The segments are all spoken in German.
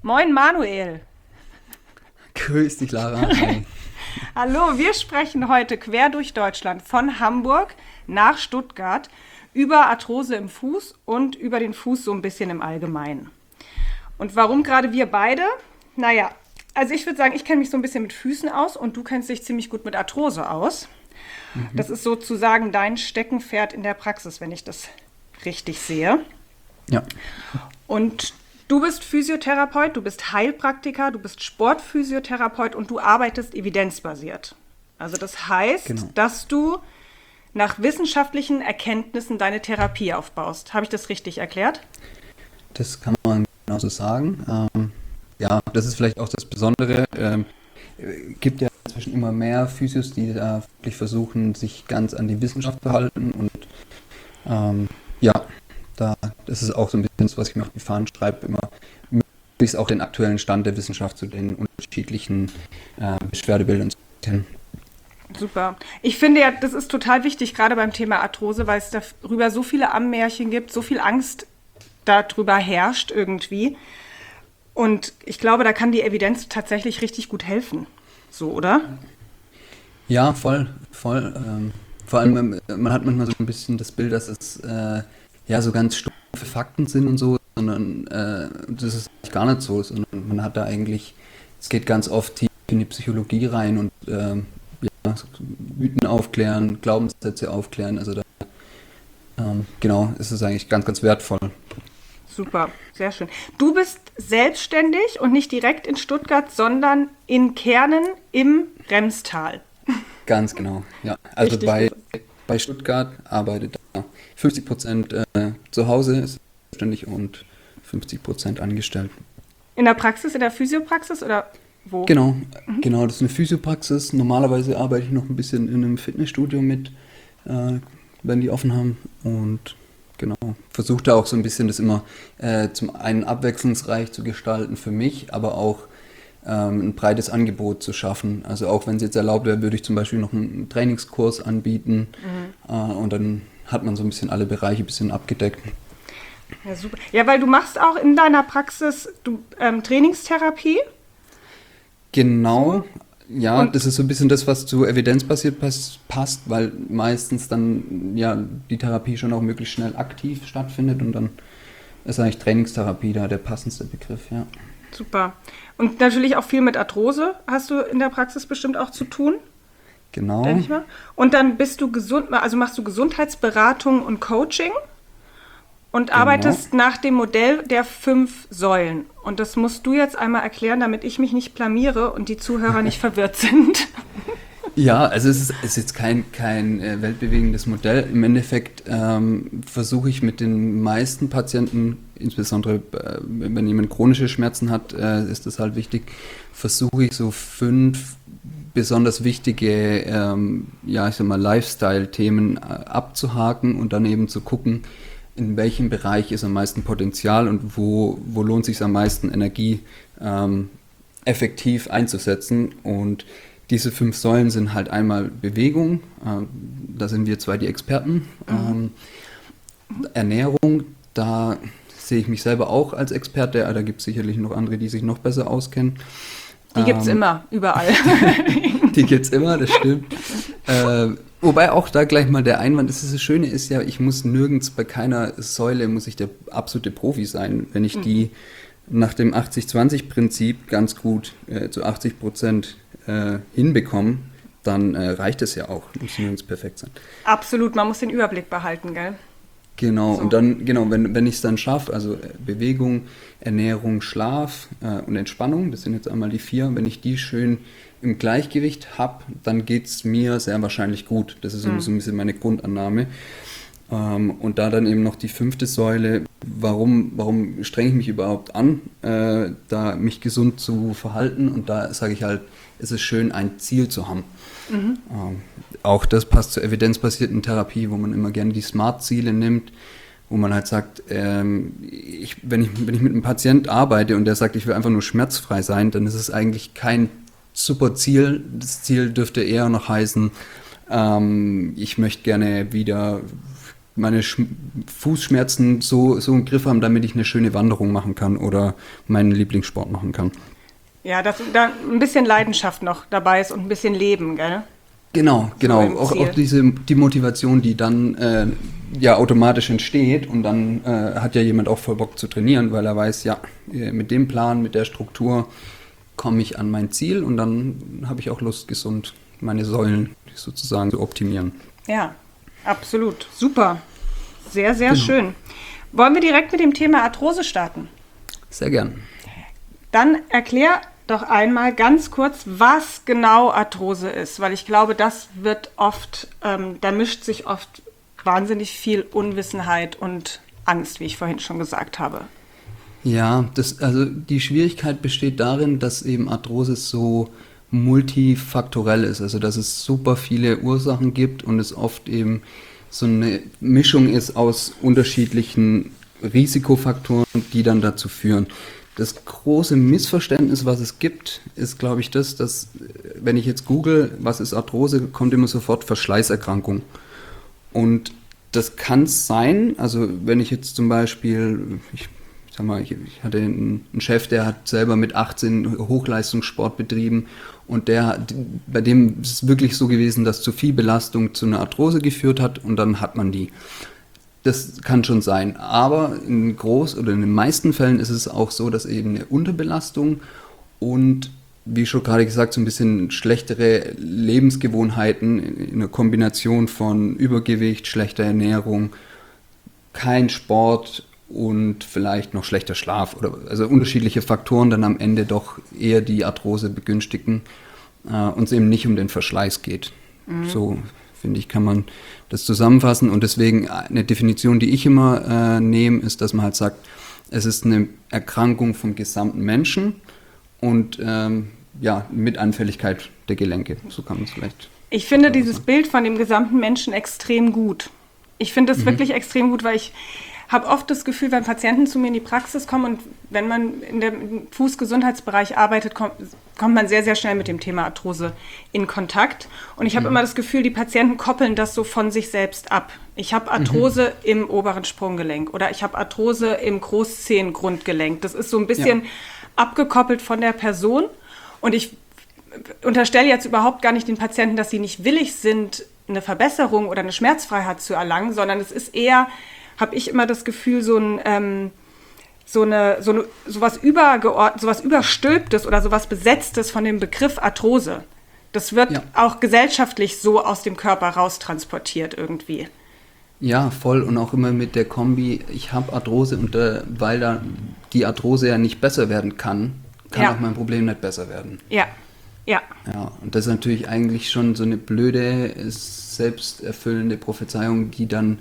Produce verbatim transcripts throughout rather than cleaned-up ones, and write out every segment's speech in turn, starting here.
Moin Manuel. Grüß dich, Lara. Hi. Hallo, wir sprechen heute quer durch Deutschland von Hamburg nach Stuttgart über Arthrose im Fuß und über den Fuß so ein bisschen im Allgemeinen. Und warum gerade wir beide? Naja, also ich würde sagen, ich kenne mich so ein bisschen mit Füßen aus und du kennst dich ziemlich gut mit Arthrose aus. Mhm. Das ist sozusagen dein Steckenpferd in der Praxis, wenn ich das richtig sehe. Ja. Und du bist Physiotherapeut, du bist Heilpraktiker, du bist Sportphysiotherapeut und du arbeitest evidenzbasiert. Also das heißt, Genau. dass du nach wissenschaftlichen Erkenntnissen deine Therapie aufbaust. Habe ich das richtig erklärt? Das kann man genauso sagen. Ähm, ja, das ist vielleicht auch das Besondere. Ähm, gibt ja inzwischen immer mehr Physios, die da wirklich versuchen, sich ganz an die Wissenschaft zu halten. Und ähm, ja, da, das ist auch so ein bisschen das, was ich mir auf die Fahnen schreibe, immer möglichst auch den aktuellen Stand der Wissenschaft zu den unterschiedlichen äh, Beschwerdebildern zu kennen. Super. Ich finde ja, das ist total wichtig, gerade beim Thema Arthrose, weil es darüber so viele Ammärchen gibt, so viel Angst darüber herrscht irgendwie. Und ich glaube, da kann die Evidenz tatsächlich richtig gut helfen. So, oder? Ja, voll, voll. Ähm, vor allem, man hat manchmal so ein bisschen das Bild, dass es äh, ja so ganz stumpfe Fakten sind und so, sondern äh, das ist gar nicht so, sondern man hat da eigentlich, es geht ganz oft tief in die Psychologie rein und ähm, ja, Mythen aufklären, Glaubenssätze aufklären, also da ähm, genau, ist es eigentlich ganz, ganz wertvoll. Super, sehr schön. Du bist selbstständig und nicht direkt in Stuttgart, sondern in Kernen im Remstal. Ganz genau, ja. Also Richtig bei, gut. bei Stuttgart arbeitet da fünfzig Prozent äh, zu Hause, ist selbstständig und fünfzig Prozent angestellt. In der Praxis, in der Physiopraxis oder wo? Genau, mhm. genau, das ist eine Physiopraxis. Normalerweise arbeite ich noch ein bisschen in einem Fitnessstudio mit, äh, wenn die offen haben. Und genau, versuche da auch so ein bisschen das immer äh, zum einen abwechslungsreich zu gestalten für mich, aber auch ähm, ein breites Angebot zu schaffen. Also auch wenn es jetzt erlaubt wäre, würde ich zum Beispiel noch einen Trainingskurs anbieten mhm. äh, und dann hat man so ein bisschen alle Bereiche ein bisschen abgedeckt. Ja, super. Ja, weil du machst auch in deiner Praxis du, ähm, Trainingstherapie. Genau, ja, Und das ist so ein bisschen das, was zu evidenzbasiert pass- passt, weil meistens dann ja die Therapie schon auch möglichst schnell aktiv stattfindet und dann ist eigentlich Trainingstherapie da der passendste Begriff, ja. super. Und natürlich auch viel mit Arthrose hast du in der Praxis bestimmt auch zu tun, Genau, denke ich mal. Und dann bist du gesund, also machst du Gesundheitsberatung und Coaching und genau. arbeitest nach dem Modell der fünf Säulen. Und das musst du jetzt einmal erklären, damit ich mich nicht blamiere und die Zuhörer nicht verwirrt sind. Ja, also es ist, ist jetzt kein, kein äh, weltbewegendes Modell. Im Endeffekt ähm, versuche ich mit den meisten Patienten, insbesondere äh, wenn jemand chronische Schmerzen hat, äh, ist das halt wichtig, versuche ich so fünf besonders wichtige, ähm, ja, ich sag mal, Lifestyle-Themen äh, abzuhaken und dann eben zu gucken, in welchem Bereich ist am meisten Potenzial und wo, wo lohnt es sich am meisten Energie ähm, effektiv einzusetzen. Und diese fünf Säulen sind halt einmal Bewegung, äh, da sind wir zwei die Experten. Mhm. Ähm, Ernährung, da sehe ich mich selber auch als Experte, aber da gibt es sicherlich noch andere, die sich noch besser auskennen. Die gibt es Ähm, immer, überall. Die gibt es immer, das stimmt. äh, wobei auch da gleich mal der Einwand ist, das Schöne ist ja, ich muss nirgends bei keiner Säule, muss ich der absolute Profi sein. Wenn ich die nach dem achtzig zwanzig Prinzip ganz gut äh, zu achtzig Prozent äh, hinbekomme, dann äh, reicht es ja auch, muss nirgends perfekt sein. Absolut, man muss den Überblick behalten, gell? Genau, So. und dann, genau, wenn, wenn ich es dann schaffe, also äh, Bewegung, Ernährung, Schlaf äh, und Entspannung, das sind jetzt einmal die vier, wenn ich die schön im Gleichgewicht habe, dann geht es mir sehr wahrscheinlich gut. Das ist so, Mhm. so ein bisschen meine Grundannahme. Ähm, und da dann eben noch die fünfte Säule, warum, warum strenge ich mich überhaupt an, äh, da mich gesund zu verhalten, und da sage ich halt, es ist schön, ein Ziel zu haben. Mhm. Ähm, auch das passt zur evidenzbasierten Therapie, wo man immer gerne die Smart-Ziele nimmt, wo man halt sagt, ähm, ich, wenn, ich, wenn ich mit einem Patient arbeite und der sagt, ich will einfach nur schmerzfrei sein, dann ist es eigentlich kein super Ziel. Das Ziel dürfte eher noch heißen, ähm, ich möchte gerne wieder meine Sch- Fußschmerzen so, so im Griff haben, damit ich eine schöne Wanderung machen kann oder meinen Lieblingssport machen kann. Ja, dass da ein bisschen Leidenschaft noch dabei ist und ein bisschen Leben, gell? Genau, genau. im Auch, Ziel. auch diese, die Motivation, die dann äh, ja automatisch entsteht und dann äh, hat ja jemand auch voll Bock zu trainieren, weil er weiß, ja, äh, mit dem Plan, mit der Struktur komme ich an mein Ziel und dann habe ich auch Lust, gesund meine Säulen sozusagen zu optimieren. Ja, absolut. Super. Sehr, sehr Genau. schön. Wollen wir direkt mit dem Thema Arthrose starten? Sehr gern. Dann erklär doch einmal ganz kurz, was genau Arthrose ist, weil ich glaube, das wird oft, ähm, da mischt sich oft wahnsinnig viel Unwissenheit und Angst, wie ich vorhin schon gesagt habe. Ja, das, also die Schwierigkeit besteht darin, dass eben Arthrose so multifaktorell ist, also dass es super viele Ursachen gibt und es oft eben so eine Mischung ist aus unterschiedlichen Risikofaktoren, die dann dazu führen. Das große Missverständnis, was es gibt, ist, glaube ich, das, dass, wenn ich jetzt google, was ist Arthrose, kommt immer sofort Verschleißerkrankung. Und das kann es sein, also wenn ich jetzt zum Beispiel, ich sag mal, ich, ich hatte einen, einen Chef, der hat selber mit achtzehn Hochleistungssport betrieben und der, bei dem ist es wirklich so gewesen, dass zu viel Belastung zu einer Arthrose geführt hat und dann hat man die. Das kann schon sein, aber in groß oder in den meisten Fällen ist es auch so, dass eben eine Unterbelastung und, wie schon gerade gesagt, so ein bisschen schlechtere Lebensgewohnheiten in einer Kombination von Übergewicht, schlechter Ernährung, kein Sport und vielleicht noch schlechter Schlaf oder also unterschiedliche Faktoren dann am Ende doch eher die Arthrose begünstigen äh, und es eben nicht um den Verschleiß geht. Mhm. So finde ich, kann man das zusammenfassen und deswegen eine Definition, die ich immer äh, nehme, ist, dass man halt sagt, es ist eine Erkrankung vom gesamten Menschen und ähm, ja, mit Anfälligkeit der Gelenke, so kann man es vielleicht. Ich finde dieses sagen. Bild von dem gesamten Menschen extrem gut. Ich finde es mhm. wirklich extrem gut, weil ich habe oft das Gefühl, wenn Patienten zu mir in die Praxis kommen und wenn man in dem Fußgesundheitsbereich arbeitet, kommt, kommt man sehr, sehr schnell mit dem Thema Arthrose in Kontakt. Und ich habe mhm. immer das Gefühl, die Patienten koppeln das so von sich selbst ab. Ich habe Arthrose mhm. im oberen Sprunggelenk oder ich habe Arthrose im Großzehengrundgelenk. Das ist so ein bisschen ja. abgekoppelt von der Person. Und ich unterstelle jetzt überhaupt gar nicht den Patienten, dass sie nicht willig sind, eine Verbesserung oder eine Schmerzfreiheit zu erlangen, sondern es ist eher, habe ich immer das Gefühl, so ein ähm, so eine so eine sowas übergeordnet, sowas überstülptes oder sowas besetztes von dem Begriff Arthrose. Das wird ja. auch gesellschaftlich so aus dem Körper raustransportiert irgendwie. Ja, voll und auch immer mit der Kombi, ich habe Arthrose und äh, weil da die Arthrose ja nicht besser werden kann, kann ja. auch mein Problem nicht besser werden. Ja, ja. Ja, und das ist natürlich eigentlich schon so eine blöde, selbsterfüllende Prophezeiung, die dann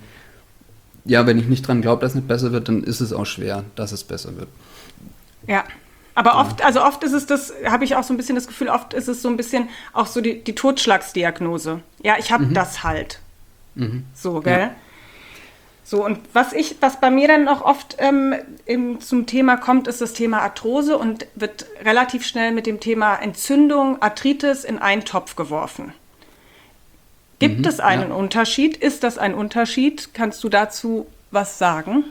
ja, wenn ich nicht dran glaube, dass es nicht besser wird, dann ist es auch schwer, dass es besser wird. Ja, aber oft, also oft ist es das, habe ich auch so ein bisschen das Gefühl, oft ist es so ein bisschen auch so die, die Totschlagsdiagnose. Ja, ich habe mhm. das halt. Mhm. So, gell? Ja. So, und was ich, was bei mir dann auch oft ähm, im, zum Thema kommt, ist das Thema Arthrose und wird relativ schnell mit dem Thema Entzündung, Arthritis in einen Topf geworfen. Gibt mhm, es einen ja. Unterschied? Ist das ein Unterschied? Kannst du dazu was sagen?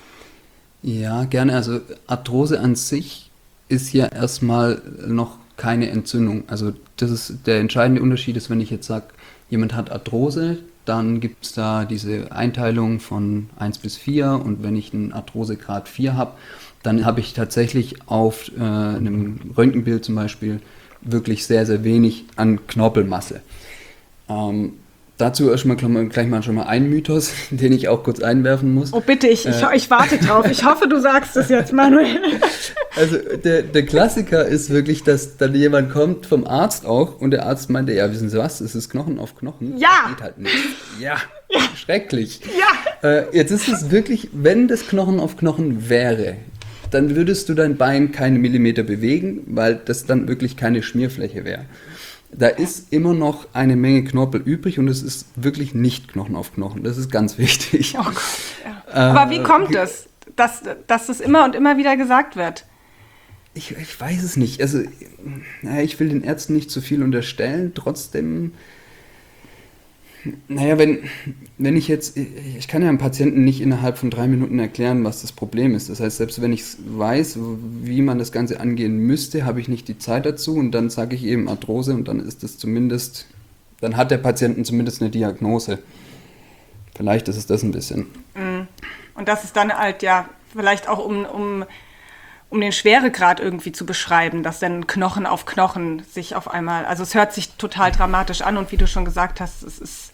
Ja, gerne. Also Arthrose an sich ist ja erstmal noch keine Entzündung. Also das ist der entscheidende Unterschied ist, wenn ich jetzt sage, jemand hat Arthrose, dann gibt es da diese Einteilung von eins bis vier und wenn ich einen Arthrosegrad vier habe, dann habe ich tatsächlich auf äh, einem Röntgenbild zum Beispiel wirklich sehr, sehr wenig an Knorpelmasse. Ähm, dazu erstmal gleich mal schon mal ein Mythos, den ich auch kurz einwerfen muss. Oh bitte, ich, äh, ich, ich warte drauf. Ich hoffe, du sagst es jetzt, Manuel. Also der, der Klassiker ist wirklich, dass dann jemand kommt vom Arzt auch und der Arzt meinte, ja, wissen Sie was, es ist Knochen auf Knochen. Ja! Das geht halt nicht. Ja, ja. Schrecklich. Ja! Äh, jetzt ist es wirklich, wenn das Knochen auf Knochen wäre, dann würdest du dein Bein keine Millimeter bewegen, weil das dann wirklich keine Schmierfläche wäre. Da ist immer noch eine Menge Knorpel übrig und es ist wirklich nicht Knochen auf Knochen. Das ist ganz wichtig. Oh Gott, ja. äh, Aber wie kommt es, dass, dass das immer und immer wieder gesagt wird? Ich, ich weiß es nicht. Also, naja, ich will den Ärzten nicht zu viel unterstellen. Trotzdem, Naja, wenn, wenn ich jetzt, ich kann ja einem Patienten nicht innerhalb von drei Minuten erklären, was das Problem ist. Das heißt, selbst wenn ich weiß, wie man das Ganze angehen müsste, habe ich nicht die Zeit dazu und dann sage ich eben Arthrose und dann ist das zumindest, dann hat der Patienten zumindest eine Diagnose. Vielleicht ist es das ein bisschen. Und das ist dann halt ja vielleicht auch um, um, um den Schweregrad irgendwie zu beschreiben, dass dann Knochen auf Knochen sich auf einmal, also es hört sich total dramatisch an und wie du schon gesagt hast, es ist...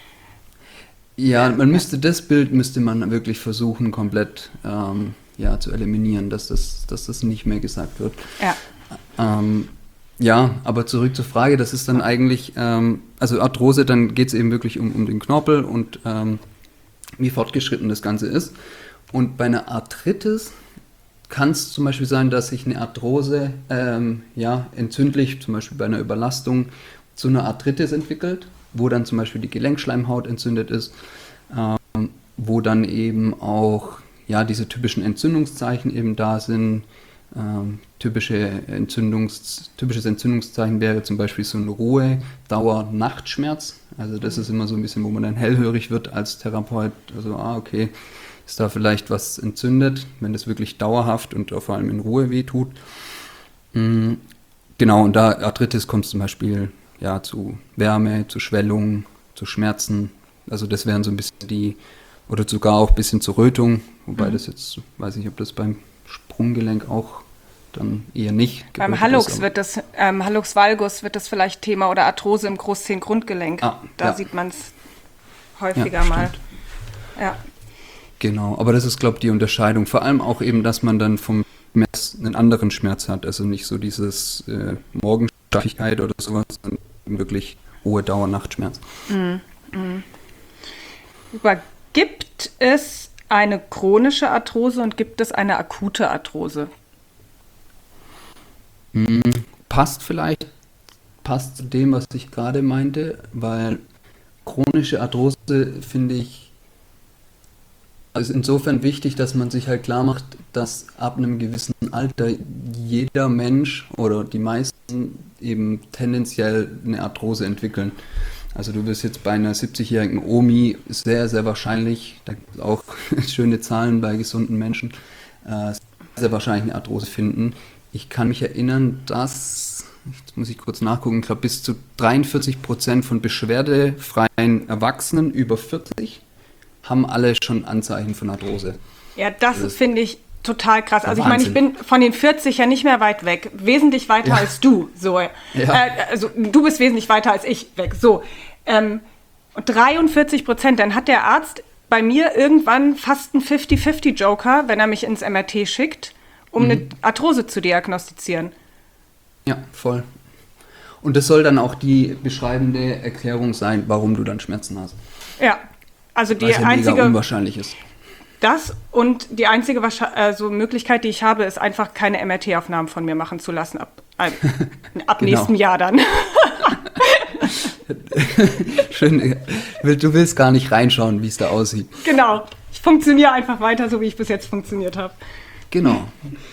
Ja, man müsste das Bild, müsste man wirklich versuchen, komplett ähm, ja, zu eliminieren, dass das, dass das nicht mehr gesagt wird. Ja. Ähm, ja, aber zurück zur Frage, das ist dann eigentlich, ähm, also Arthrose, dann geht es eben wirklich um, um den Knorpel und ähm, wie fortgeschritten das Ganze ist. Und bei einer Arthritis kann es zum Beispiel sein, dass sich eine Arthrose ähm, ja, entzündlich, zum Beispiel bei einer Überlastung, zu einer Arthritis entwickelt, wo dann zum Beispiel die Gelenkschleimhaut entzündet ist, ähm, wo dann eben auch ja, diese typischen Entzündungszeichen eben da sind. Ähm, typische Entzündungs, typisches Entzündungszeichen wäre zum Beispiel so ein Ruhe-Dauer-Nachtschmerz. Also das ist immer so ein bisschen, wo man dann hellhörig wird als Therapeut. Also, ah, okay, ist da vielleicht was entzündet, wenn das wirklich dauerhaft und vor allem in Ruhe wehtut. Mhm. Genau, und da Arthritis kommt zum Beispiel ja, zu Wärme, zu Schwellung, zu Schmerzen. Also das wären so ein bisschen die, oder sogar auch ein bisschen zur Rötung, wobei mhm. das jetzt, weiß ich, ob das beim Sprunggelenk auch dann eher nicht. Beim Hallux ist, wird das, ähm, Hallux valgus wird das vielleicht Thema oder Arthrose im Großzehengrundgelenk. Ah, da ja. sieht man es häufiger ja, mal. Ja. Genau, aber das ist, glaube ich, die Unterscheidung. Vor allem auch eben, dass man dann vom Schmerz einen anderen Schmerz hat. Also nicht so dieses äh, Morgensteifigkeit oder sowas, sondern wirklich hohe Dauer-Nachtschmerz. Mhm. Mhm. Gibt es eine chronische Arthrose und gibt es eine akute Arthrose? Mhm. Passt vielleicht, passt zu dem, was ich gerade meinte, weil chronische Arthrose, finde ich, ist insofern wichtig, dass man sich halt klar macht, dass ab einem gewissen Alter jeder Mensch oder die meisten eben tendenziell eine Arthrose entwickeln. Also du wirst jetzt bei einer siebzigjährigen Omi sehr, sehr wahrscheinlich, da gibt es auch schöne Zahlen bei gesunden Menschen, äh, sehr wahrscheinlich eine Arthrose finden. Ich kann mich erinnern, dass, jetzt muss ich kurz nachgucken, ich glaube bis zu dreiundvierzig Prozent von beschwerdefreien Erwachsenen über vierzig haben alle schon Anzeichen von Arthrose. Ja, das, das finde ich total krass. Also Wahnsinn. Ich meine, ich bin von den vierzig ja nicht mehr weit weg. Wesentlich weiter ja. als du. So. Ja. Äh, also du bist wesentlich weiter als ich weg. So. Ähm, und dreiundvierzig Prozent, dann hat der Arzt bei mir irgendwann fast einen fünfzig fünfzig Joker, wenn er mich ins M R T schickt, um mhm. eine Arthrose zu diagnostizieren. Ja, voll. Und das soll dann auch die beschreibende Erklärung sein, warum du dann Schmerzen hast. Ja, also die Weil es ja einzige... mega unwahrscheinlich ist. Das und die einzige also Möglichkeit, die ich habe, ist einfach keine M R T-Aufnahmen von mir machen zu lassen ab, ab, ab genau. nächstem Jahr dann. Schön, du willst gar nicht reinschauen, wie es da aussieht. Genau, ich funktioniere einfach weiter, so wie ich bis jetzt funktioniert habe. Genau.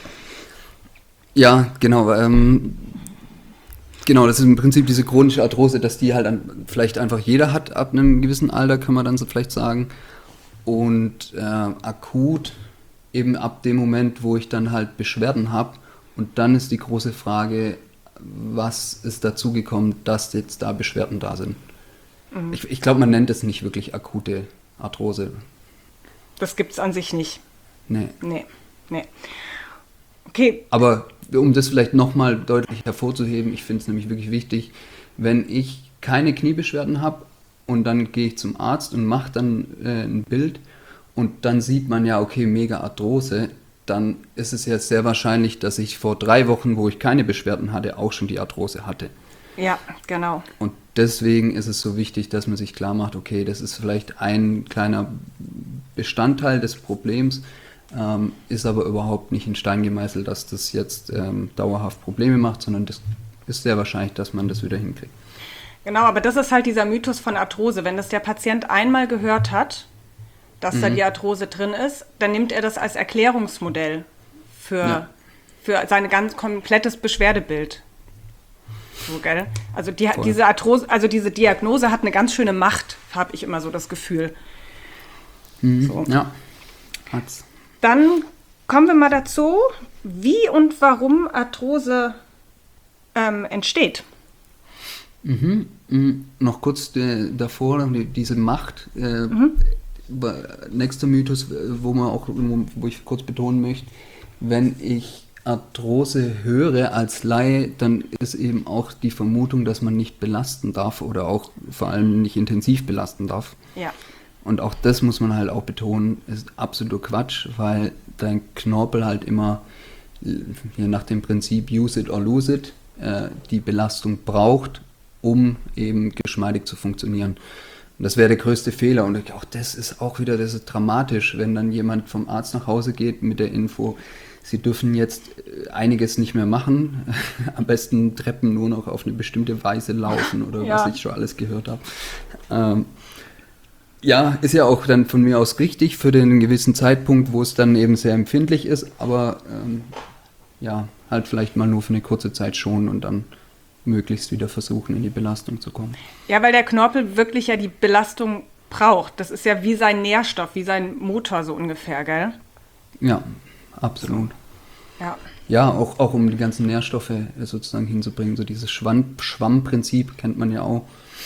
Ja, genau. Ähm, genau, das ist im Prinzip diese chronische Arthrose, dass die halt an, vielleicht einfach jeder hat ab einem gewissen Alter, kann man dann so vielleicht sagen. Und äh, akut eben ab dem Moment, wo ich dann halt Beschwerden habe. Und dann ist die große Frage, was ist dazu gekommen, dass jetzt da Beschwerden da sind. Mhm. Ich, ich glaube, man nennt es nicht wirklich akute Arthrose. Das gibt es an sich nicht. Nee. Nee, nee. Okay. Aber um das vielleicht nochmal deutlich hervorzuheben, ich finde es nämlich wirklich wichtig, wenn ich keine Kniebeschwerden habe, und dann gehe ich zum Arzt und mache dann äh, ein Bild und dann sieht man ja, okay, mega Arthrose, dann ist es ja sehr wahrscheinlich, dass ich vor drei Wochen, wo ich keine Beschwerden hatte, auch schon die Arthrose hatte. Ja, genau. Und deswegen ist es so wichtig, dass man sich klar macht, okay, das ist vielleicht ein kleiner Bestandteil des Problems, ähm, ist aber überhaupt nicht in Stein gemeißelt, dass das jetzt ähm, dauerhaft Probleme macht, sondern das ist sehr wahrscheinlich, dass man das wieder hinkriegt. Genau, aber das ist halt dieser Mythos von Arthrose. Wenn das der Patient einmal gehört hat, dass mhm. da die Arthrose drin ist, dann nimmt er das als Erklärungsmodell für, ja. für sein ganz komplettes Beschwerdebild. so, gell? Also die, diese Arthrose, also diese Diagnose hat eine ganz schöne Macht, habe ich immer so das Gefühl. Mhm. So. Ja, hat's. Dann kommen wir mal dazu, wie und warum Arthrose ähm, entsteht. Mhm. Mhm. Noch kurz äh, davor, die, diese Macht, äh, Mhm. nächster Mythos, wo man auch, wo ich kurz betonen möchte, wenn ich Arthrose höre als Laie, dann ist eben auch die Vermutung, dass man nicht belasten darf oder auch vor allem nicht intensiv belasten darf. Ja. Und auch das muss man halt auch betonen, ist absoluter Quatsch, weil dein Knorpel halt immer, je nach dem Prinzip use it or lose it, äh, die Belastung braucht, um eben geschmeidig zu funktionieren. Und das wäre der größte Fehler. Und auch das ist auch wieder, das ist dramatisch, wenn dann jemand vom Arzt nach Hause geht mit der Info, sie dürfen jetzt einiges nicht mehr machen, am besten Treppen nur noch auf eine bestimmte Weise laufen oder Ja. was ich schon alles gehört habe. Ähm, ja, ist ja auch dann von mir aus richtig für den gewissen Zeitpunkt, wo es dann eben sehr empfindlich ist, aber ähm, ja, halt vielleicht mal nur für eine kurze Zeit schonen und dann möglichst wieder versuchen, in die Belastung zu kommen. Ja, weil der Knorpel wirklich ja die Belastung braucht. Das ist ja wie sein Nährstoff, wie sein Motor so ungefähr, gell? Ja, absolut. Ja. Ja, auch, auch um die ganzen Nährstoffe sozusagen hinzubringen. So dieses Schwamm, Schwammprinzip kennt man ja auch.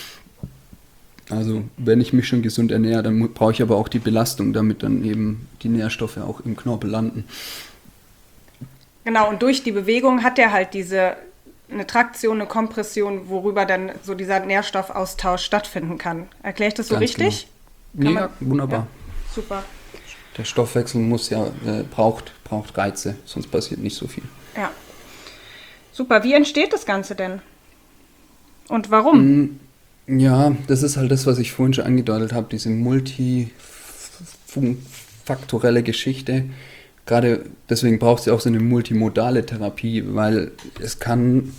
Also wenn ich mich schon gesund ernähre, dann mu- brauche ich aber auch die Belastung, damit dann eben die Nährstoffe auch im Knorpel landen. Genau, und durch die Bewegung hat er halt diese, eine Traktion, eine Kompression, worüber dann so dieser Nährstoffaustausch stattfinden kann. Erkläre ich das so Ganz richtig? genau. Kann Ja, man- wunderbar. Ja, super. Der Stoffwechsel muss ja, äh, braucht, braucht Reize, sonst passiert nicht so viel. Ja. Super, wie entsteht das Ganze denn? Und warum? Mm, Ja, das ist halt das, was ich vorhin schon angedeutet habe, diese multifaktorelle Geschichte. Gerade deswegen braucht es ja auch so eine multimodale Therapie, weil es kann,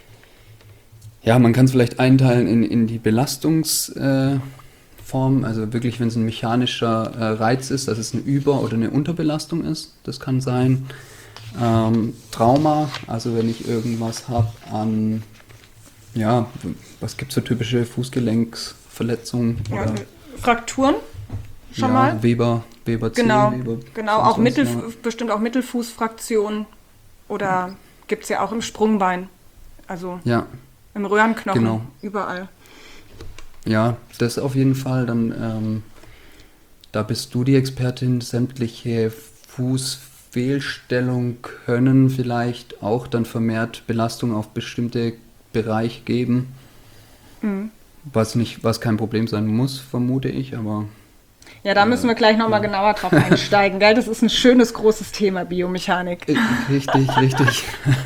ja, man kann es vielleicht einteilen in, in die Belastungsform, äh, also wirklich, wenn es ein mechanischer äh, Reiz ist, dass es eine Über- oder eine Unterbelastung ist, das kann sein. Ähm, Trauma, also wenn ich irgendwas habe an, ja, was gibt es für typische Fußgelenksverletzungen? Ja, Oder, Frakturen schon ja, mal? Weber, Weber Zeh, Genau, Weber, genau, sonst auch was, Mittel, ja. bestimmt auch Mittelfußfraktionen oder gibt es ja auch im Sprungbein, also Ja, im Röhrenknochen, Genau. überall. ja, das auf jeden Fall. Dann, ähm, da bist du die Expertin, sämtliche Fußfehlstellungen können vielleicht auch dann vermehrt Belastung auf bestimmte Bereiche geben. Mhm. Was nicht, was kein Problem sein muss, vermute ich, aber Ja, da müssen wir gleich nochmal ja. genauer drauf einsteigen, gell? Das ist ein schönes, großes Thema, Biomechanik. äh, richtig, richtig.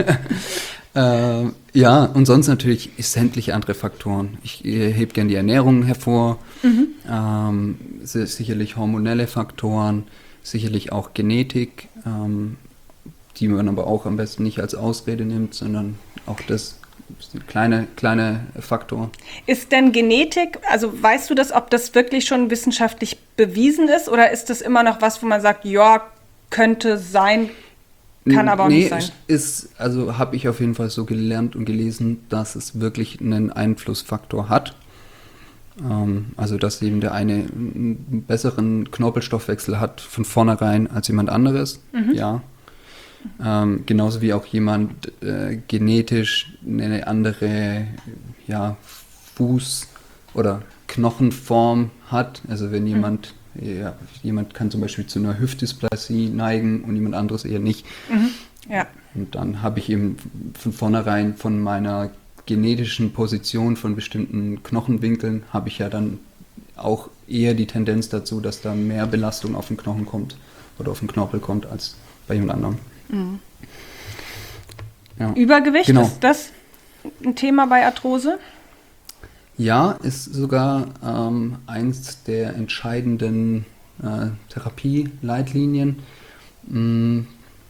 äh, ja, und sonst natürlich sämtliche andere Faktoren. Ich äh, hebe gerne die Ernährung hervor, Mhm. ähm, si- sicherlich hormonelle Faktoren, sicherlich auch Genetik, ähm, die man aber auch am besten nicht als Ausrede nimmt, sondern auch das ist ein kleiner kleine Faktor. Ist denn Genetik, also weißt du das, ob das wirklich schon wissenschaftlich bewiesen ist oder ist das immer noch was, wo man sagt, ja, könnte sein, kann aber auch nee, nicht sein? Ist, also habe ich auf jeden Fall so gelernt und gelesen, dass es wirklich einen Einflussfaktor hat. Ähm, also dass eben der eine einen besseren Knorpelstoffwechsel hat von vornherein als jemand anderes. Mhm. Ja. Ähm, genauso wie auch jemand äh, genetisch eine andere ja, Fuß- oder Knochenform hat. Also wenn jemand, ja, jemand kann zum Beispiel zu einer Hüftdysplasie neigen und jemand anderes eher nicht. Mhm. Ja. Und dann habe ich eben von vornherein von meiner genetischen Position von bestimmten Knochenwinkeln, habe ich ja dann auch eher die Tendenz dazu, dass da mehr Belastung auf den Knochen kommt oder auf den Knorpel kommt als bei jemand anderem. Mhm. Ja. Übergewicht, Genau. ist das ein Thema bei Arthrose? Ja, ist sogar ähm, eins der entscheidenden äh, Therapieleitlinien. Mm,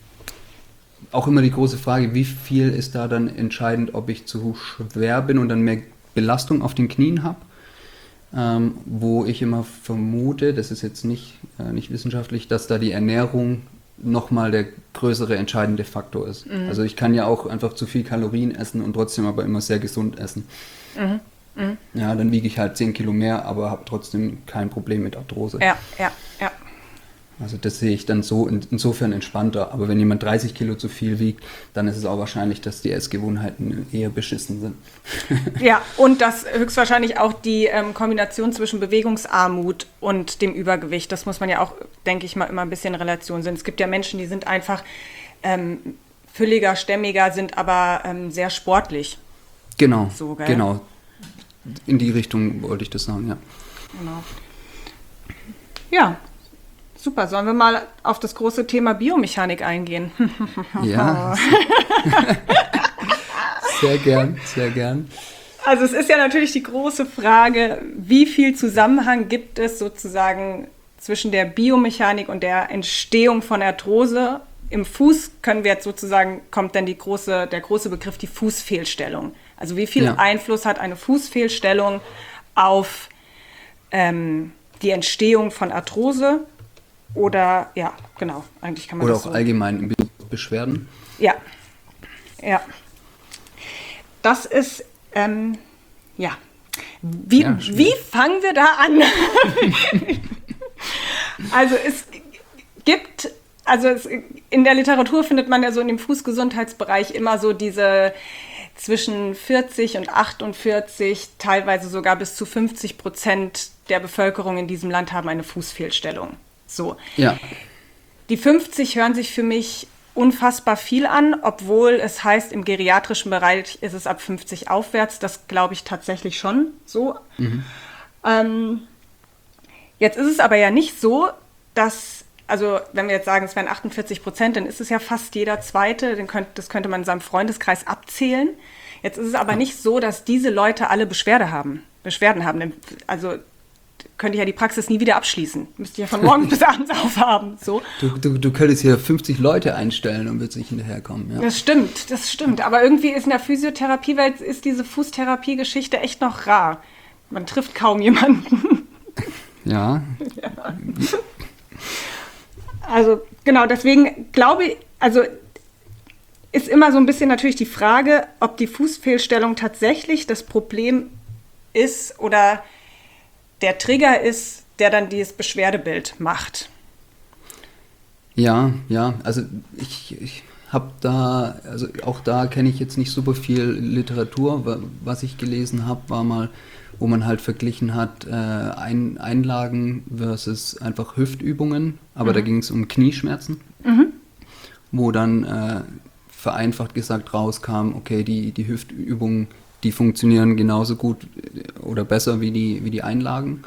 auch immer die große Frage, wie viel ist da dann entscheidend, ob ich zu schwer bin und dann mehr Belastung auf den Knien habe. Ähm, wo ich immer vermute, das ist jetzt nicht, äh, nicht wissenschaftlich, dass da die Ernährung nochmal der größere entscheidende Faktor ist. Mhm. Also ich kann ja auch einfach zu viel Kalorien essen und trotzdem aber immer sehr gesund essen. Mhm. Mhm. Ja, dann wiege ich halt zehn Kilo mehr, aber habe trotzdem kein Problem mit Arthrose. Ja, ja, ja. Also das sehe ich dann so in, insofern entspannter. Aber wenn jemand dreißig Kilo zu viel wiegt, dann ist es auch wahrscheinlich, dass die Essgewohnheiten eher beschissen sind. Ja, und dass höchstwahrscheinlich auch die ähm, Kombination zwischen Bewegungsarmut und dem Übergewicht, das muss man ja auch, denke ich mal, immer ein bisschen in Relation sehen. Es gibt ja Menschen, die sind einfach ähm, fülliger, stämmiger, sind aber ähm, sehr sportlich. Genau, so, gell? Genau. In die Richtung wollte ich das sagen, ja. Genau. Ja. Super, sollen wir mal auf das große Thema Biomechanik eingehen? Ja, sehr gern, sehr gern. Also es ist ja natürlich die große Frage, wie viel Zusammenhang gibt es sozusagen zwischen der Biomechanik und der Entstehung von Arthrose? Im Fuß können wir jetzt sozusagen, kommt dann die große, der große Begriff, die Fußfehlstellung. Also wie viel ja. Einfluss hat eine Fußfehlstellung auf ähm, die Entstehung von Arthrose? Oder, ja, genau, eigentlich kann man Oder das auch so. allgemein Beschwerden. Ja, ja. Das ist, ähm, ja. Wie, ja, wie fangen wir da an? Also es gibt, also es, in der Literatur findet man ja so in dem Fußgesundheitsbereich immer so diese zwischen vierzig und achtundvierzig, teilweise sogar bis zu fünfzig Prozent der Bevölkerung in diesem Land haben eine Fußfehlstellung. So. Ja. Die fünfzig hören sich für mich unfassbar viel an, obwohl es heißt, im geriatrischen Bereich ist es ab fünfzig aufwärts. Das glaube ich tatsächlich schon so. Mhm. Ähm, jetzt ist es aber ja nicht so, dass, also wenn wir jetzt sagen, es wären achtundvierzig Prozent, dann ist es ja fast jeder Zweite, den könnt, das könnte man in seinem Freundeskreis abzählen. Jetzt ist es aber ja. nicht so, dass diese Leute alle Beschwerde haben, Beschwerden haben. Also könnte ich ja die Praxis nie wieder abschließen. Müsste ja von morgens bis abends aufhaben. So. Du, du, du könntest hier fünfzig Leute einstellen und würdest nicht hinterherkommen. Ja. Das stimmt, das stimmt. Aber irgendwie ist in der Physiotherapiewelt ist diese Fußtherapie-Geschichte echt noch rar. Man trifft kaum jemanden. Ja. ja. Also genau, deswegen glaube ich, also ist immer so ein bisschen natürlich die Frage, ob die Fußfehlstellung tatsächlich das Problem ist oder der Trigger ist, der dann dieses Beschwerdebild macht. Ja, ja, also ich, ich habe da, also auch da kenne ich jetzt nicht super viel Literatur. Was ich gelesen habe, war mal, wo man halt verglichen hat, äh, Ein, Einlagen versus einfach Hüftübungen, aber mhm. da ging es um Knieschmerzen, mhm. wo dann äh, vereinfacht gesagt rauskam, okay, die, die Hüftübungen, die funktionieren genauso gut oder besser wie die, wie die Einlagen.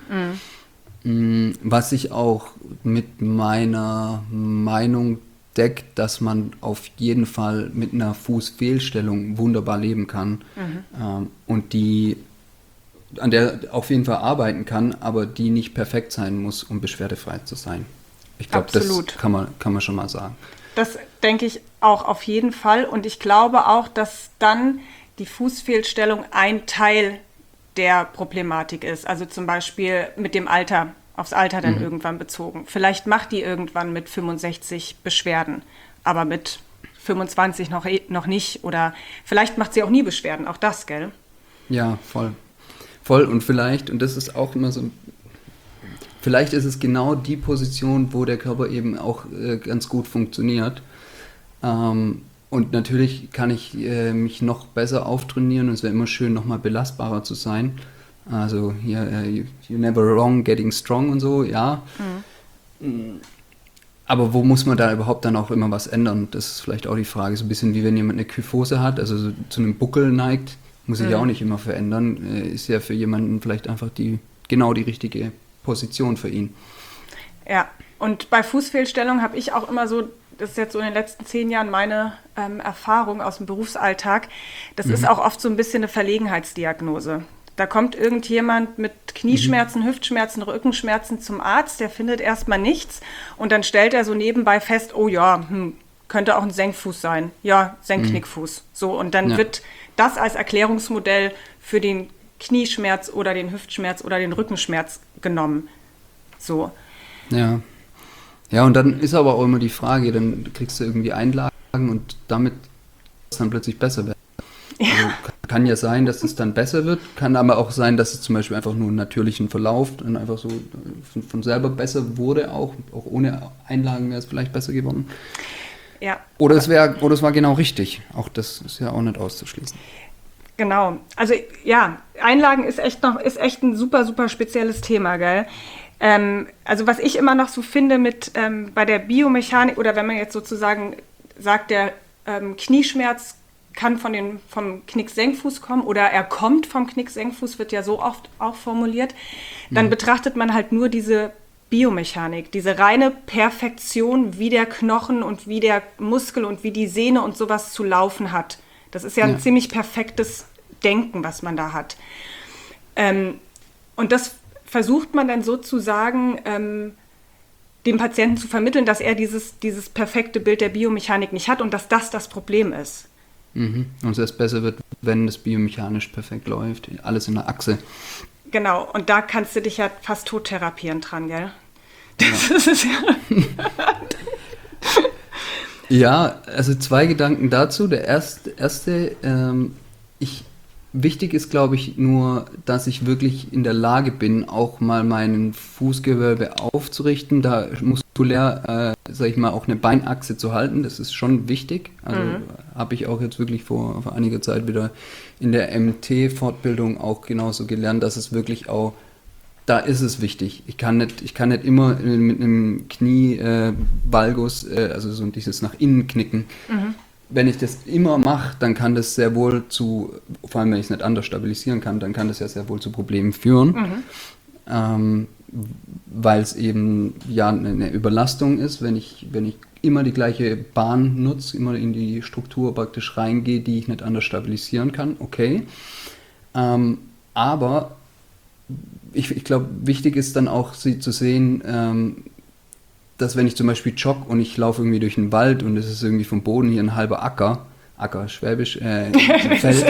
Mhm. Was sich auch mit meiner Meinung deckt, dass man auf jeden Fall mit einer Fußfehlstellung wunderbar leben kann mhm. ähm, und die an der auf jeden Fall arbeiten kann, aber die nicht perfekt sein muss, um beschwerdefrei zu sein. Ich glaube, das kann man, kann man schon mal sagen. Das denke ich auch auf jeden Fall. Und ich glaube auch, dass dann die Fußfehlstellung ein Teil der Problematik ist. Also zum Beispiel mit dem Alter, aufs Alter dann mhm. irgendwann bezogen. Vielleicht macht die irgendwann mit fünfundsechzig Beschwerden, aber mit fünfundzwanzig noch, noch nicht. Oder vielleicht macht sie auch nie Beschwerden, auch das, gell? Ja, voll. Voll und vielleicht, und das ist auch immer so, vielleicht ist es genau die Position, wo der Körper eben auch äh, ganz gut funktioniert. Ähm, und natürlich kann ich äh, mich noch besser auftrainieren und es wäre immer schön, nochmal belastbarer zu sein. Also hier, äh, you, you never wrong, getting strong und so, ja. Mhm. Aber wo muss man da überhaupt dann auch immer was ändern? Das ist vielleicht auch die Frage, so ein bisschen wie wenn jemand eine Kyphose hat, also so zu einem Buckel neigt, muss sich mhm. ja auch nicht immer verändern. Äh, ist ja für jemanden vielleicht einfach die genau die richtige Position für ihn. Ja, und bei Fußfehlstellung habe ich auch immer so, das ist jetzt so in den letzten zehn Jahren meine ähm, Erfahrung aus dem Berufsalltag, das mhm. ist auch oft so ein bisschen eine Verlegenheitsdiagnose. Da kommt irgendjemand mit Knieschmerzen, mhm. Hüftschmerzen, Rückenschmerzen zum Arzt, der findet erstmal nichts und dann stellt er so nebenbei fest, oh ja, hm, könnte auch ein Senkfuß sein. Ja, Senkknickfuß. Mhm. So, und dann ja. wird das als Erklärungsmodell für den Knieschmerz oder den Hüftschmerz oder den Rückenschmerz genommen. So. Ja. Ja, und dann ist aber auch immer die Frage, dann kriegst du irgendwie Einlagen und damit es dann plötzlich besser wird. Ja. Also kann ja sein, dass es dann besser wird, kann aber auch sein, dass es zum Beispiel einfach nur einen natürlichen Verlauf und einfach so von, von selber besser wurde, auch, auch ohne Einlagen wäre es vielleicht besser geworden. Ja. Oder es wäre, oder es war genau richtig. Auch das ist ja auch nicht auszuschließen. Genau. Also ja, Einlagen ist echt noch, ist echt ein super, super spezielles Thema, gell? Ähm, also was ich immer noch so finde mit ähm, bei der Biomechanik oder wenn man jetzt sozusagen sagt, der ähm, Knieschmerz kann von den, vom Knicksenkfuß kommen oder er kommt vom Knicksenkfuß, wird ja so oft auch formuliert, dann mhm. betrachtet man halt nur diese Biomechanik, diese reine Perfektion, wie der Knochen und wie der Muskel und wie die Sehne und sowas zu laufen hat. Das ist ja ein ja. ziemlich perfektes Denken, was man da hat. Ähm, und das versucht man dann sozusagen ähm, dem Patienten zu vermitteln, dass er dieses, dieses perfekte Bild der Biomechanik nicht hat und dass das das Problem ist. Mhm. Und es erst besser wird, wenn das biomechanisch perfekt läuft, alles in der Achse. Genau, und da kannst du dich ja fast tot therapieren dran, gell? Das ja. ist ja... Ja, also zwei Gedanken dazu. Der erste, erste ähm, ich, wichtig ist, glaube ich, nur, dass ich wirklich in der Lage bin, auch mal meinen Fußgewölbe aufzurichten, da muskulär, äh, sage ich mal, auch eine Beinachse zu halten. Das ist schon wichtig. Also mhm. habe ich auch jetzt wirklich vor, vor einiger Zeit wieder in der M T-Fortbildung auch genauso gelernt, dass es wirklich auch da ist es wichtig. Ich kann nicht, ich kann nicht immer mit einem Knie-Valgus, äh, also so dieses nach innen knicken. Mhm. Wenn ich das immer mache, dann kann das sehr wohl zu, vor allem wenn ich es nicht anders stabilisieren kann, dann kann das ja sehr wohl zu Problemen führen. Mhm. Ähm, weil es eben ja eine Überlastung ist, wenn ich, wenn ich immer die gleiche Bahn nutze, immer in die Struktur praktisch reingehe, die ich nicht anders stabilisieren kann, okay. Ähm, aber Ich, ich glaube, wichtig ist dann auch sie zu sehen, ähm, dass wenn ich zum Beispiel jogge und ich laufe irgendwie durch den Wald und es ist irgendwie vom Boden hier ein halber Acker, Acker, Schwäbisch, äh, Feld,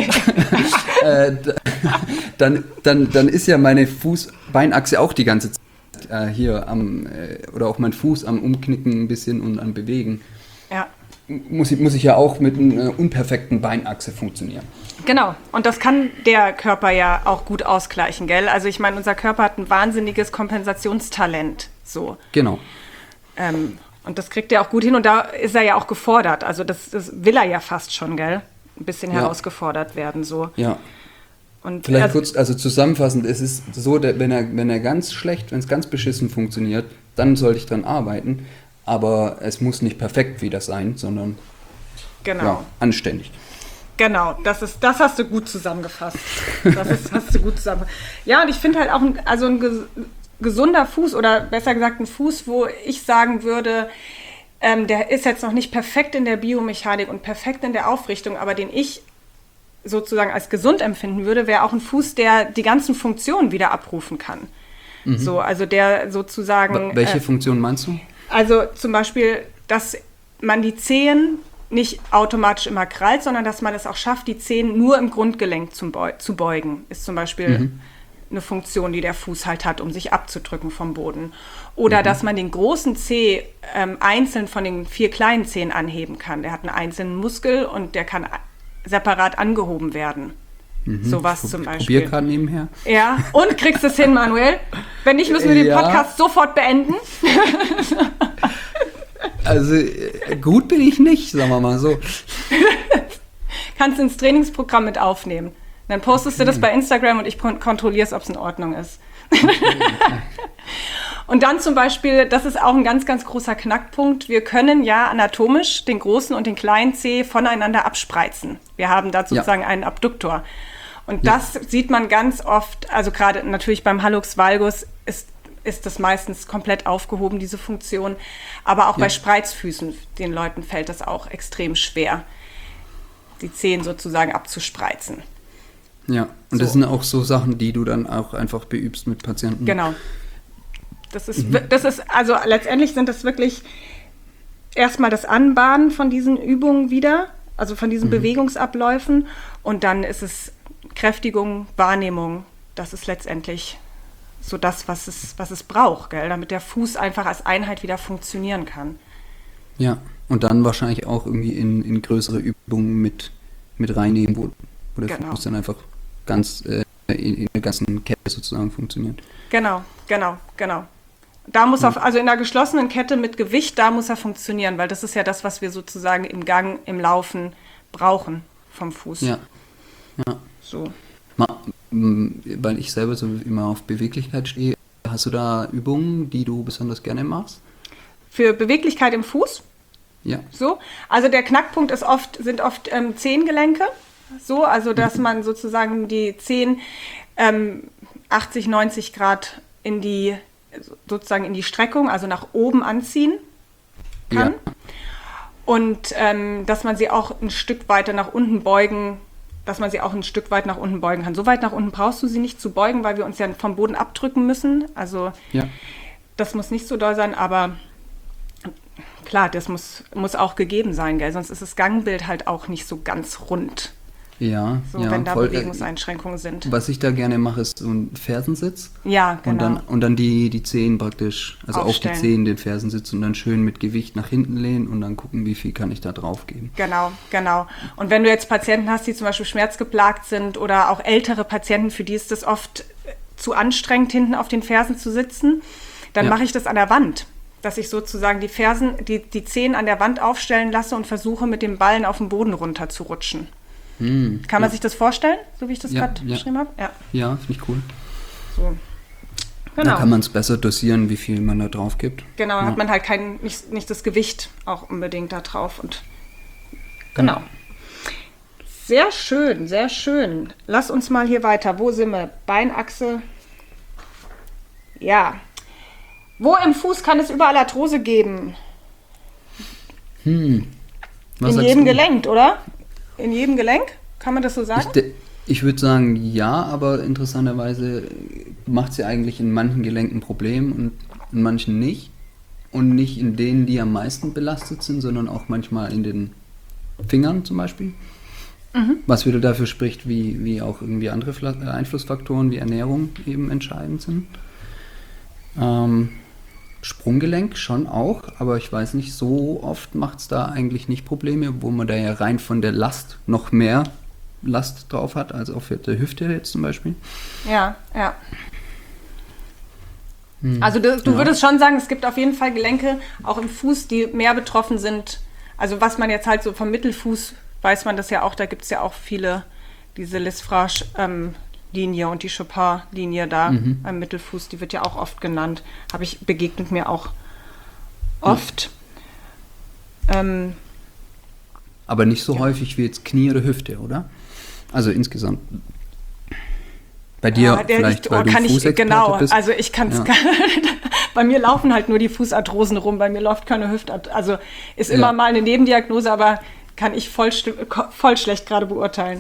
äh, dann, dann, dann ist ja meine Fuß-Beinachse auch die ganze Zeit äh, hier am, äh, oder auch mein Fuß am Umknicken ein bisschen und am Bewegen. Ja. Muss ich, muss ich ja auch mit einer unperfekten Beinachse funktionieren. Genau, und das kann der Körper ja auch gut ausgleichen, gell? Also ich meine, unser Körper hat ein wahnsinniges Kompensationstalent, so. Genau. Ähm, und das kriegt er auch gut hin und da ist er ja auch gefordert, also das, das will er ja fast schon, gell? Ein bisschen ja. herausgefordert werden, so. Ja. Und Vielleicht also, kurz, also zusammenfassend, es ist so, wenn er, wenn er ganz schlecht, wenn es ganz beschissen funktioniert, dann sollte ich dran arbeiten, aber es muss nicht perfekt wieder sein, sondern genau. ja, anständig. Genau, das ist, das hast du gut zusammengefasst. Das ist, hast du gut zusammengefasst. Ja, und ich finde halt auch, ein, also ein ges- gesunder Fuß oder besser gesagt ein Fuß, wo ich sagen würde, ähm, der ist jetzt noch nicht perfekt in der Biomechanik und perfekt in der Aufrichtung, aber den ich sozusagen als gesund empfinden würde, wäre auch ein Fuß, der die ganzen Funktionen wieder abrufen kann. Mhm. So, also der sozusagen... Welche äh, Funktion meinst du? Also zum Beispiel, dass man die Zehen nicht automatisch immer krallt, sondern dass man es auch schafft, die Zehen nur im Grundgelenk zum Beu- zu beugen, ist zum Beispiel mhm. eine Funktion, die der Fuß halt hat, um sich abzudrücken vom Boden. Oder mhm. dass man den großen Zeh ähm, einzeln von den vier kleinen Zehen anheben kann. Der hat einen einzelnen Muskel und der kann separat angehoben werden. Mhm. Sowas Pro- zum Beispiel. Probier gerade nebenher. Ja, und kriegst es hin, Manuel? Wenn nicht, müssen wir den ja. Podcast sofort beenden. Also gut bin ich nicht, sagen wir mal so. Kannst du ins Trainingsprogramm mit aufnehmen. Dann postest okay. du das bei Instagram und ich kontrolliere es, ob es in Ordnung ist. Okay, okay. Und dann zum Beispiel, das ist auch ein ganz, ganz großer Knackpunkt, wir können ja anatomisch den großen und den kleinen Zeh voneinander abspreizen. Wir haben da sozusagen ja. einen Abduktor. Und ja. das sieht man ganz oft, also gerade natürlich beim Hallux valgus ist ist das meistens komplett aufgehoben, diese Funktion. Aber auch ja. bei Spreizfüßen, den Leuten fällt das auch extrem schwer, die Zehen sozusagen abzuspreizen. Ja, und so. Das sind auch so Sachen, die du dann auch einfach beübst mit Patienten. Genau. Das ist, mhm. das ist, also letztendlich sind das wirklich erstmal das Anbahnen von diesen Übungen wieder, also von diesen mhm. Bewegungsabläufen. Und dann ist es Kräftigung, Wahrnehmung. Das ist letztendlich so das, was es, was es braucht, gell? Damit der Fuß einfach als Einheit wieder funktionieren kann. Ja, und dann wahrscheinlich auch irgendwie in, in größere Übungen mit, mit reinnehmen, wo, wo der Genau. Fuß dann einfach ganz äh, in, in der ganzen Kette sozusagen funktioniert. Genau, genau, genau. Da muss Ja. auf, also in einer geschlossenen Kette mit Gewicht, da muss er funktionieren, weil das ist ja das, was wir sozusagen im Gang, im Laufen brauchen vom Fuß. Ja, ja. So. Ma, m, weil ich selber so immer auf Beweglichkeit stehe, hast du da Übungen, die du besonders gerne machst? Für Beweglichkeit im Fuß, Ja. so. Also der Knackpunkt ist oft, sind oft ähm, Zehengelenke, so, also dass man sozusagen die Zehen ähm, achtzig, neunzig Grad in die, sozusagen in die Streckung, also nach oben anziehen kann. Ja. Und ähm, dass man sie auch ein Stück weiter nach unten beugen, dass man sie auch ein Stück weit nach unten beugen kann. So weit nach unten brauchst du sie nicht zu beugen, weil wir uns ja vom Boden abdrücken müssen. Also Ja. das muss nicht so doll sein, aber klar, das muss, muss auch gegeben sein, gell? Sonst ist das Gangbild halt auch nicht so ganz rund, Ja, so, ja, wenn da voll. Bewegungseinschränkungen sind. Was ich da gerne mache, ist so ein Fersensitz. Ja, genau. Und dann, und dann die, die Zehen praktisch, also Aufstellen. auf die Zehen den Fersensitz und dann schön mit Gewicht nach hinten lehnen und dann gucken, wie viel kann ich da drauf geben. Genau, genau. Und wenn du jetzt Patienten hast, die zum Beispiel schmerzgeplagt sind oder auch ältere Patienten, für die ist das oft zu anstrengend, hinten auf den Fersen zu sitzen, dann Ja. mache ich das an der Wand, dass ich sozusagen die Fersen, die, die Zehen an der Wand aufstellen lasse und versuche, mit dem Ballen auf den Boden runter zu rutschen. Hm, Kann man ja. sich das vorstellen, so wie ich das Ja, gerade ja. beschrieben habe? Ja, Ja, finde ich cool. so. Da Genau. kann man es besser dosieren, wie viel man da drauf gibt. Genau, Ja. hat man halt kein, nicht, nicht das Gewicht auch unbedingt da drauf. Und genau. Sehr schön, sehr schön. Lass uns mal hier weiter. Wo sind wir? Beinachse. Ja. Wo im Fuß kann es überall Arthrose geben? Hm. Was In sagst jedem du? Gelenk, oder? In jedem Gelenk? Kann man das so Ich, sagen? de- ich würde sagen, ja, aber interessanterweise macht sie eigentlich in manchen Gelenken ein Problem und in manchen nicht. Und nicht in denen, die am meisten belastet sind, sondern auch manchmal in den Fingern zum Beispiel. Was wieder dafür spricht, wie, wie auch irgendwie andere Fla- äh, Einflussfaktoren wie Ernährung eben entscheidend sind. Ähm, Sprunggelenk schon auch, aber ich weiß nicht, so oft macht es da eigentlich nicht Probleme, wo man da ja rein von der Last noch mehr Last drauf hat, als auf der Hüfte jetzt zum Beispiel. Ja, ja. Also du, du Ja. würdest schon sagen, es gibt auf jeden Fall Gelenke, auch im Fuß, die mehr betroffen sind. Also was man jetzt halt so vom Mittelfuß, weiß man das ja auch, da gibt es ja auch viele, diese Lisfrage-Linie und die Chopin-Linie da Mhm. am Mittelfuß, die wird ja auch oft genannt. Habe ich, begegnet mir auch oft. Ähm, Aber nicht so häufig wie jetzt Knie oder Hüfte, oder? Also insgesamt. Bei dir ja, der vielleicht, liegt- weil oh, du kann ich, Fußexperte genau, bist. also ich kann es Ja. gar bei mir laufen halt nur die Fußarthrosen rum, bei mir läuft keine Hüftarthrose, also ist immer Ja. mal eine Nebendiagnose, aber kann ich voll, sti- voll schlecht gerade beurteilen.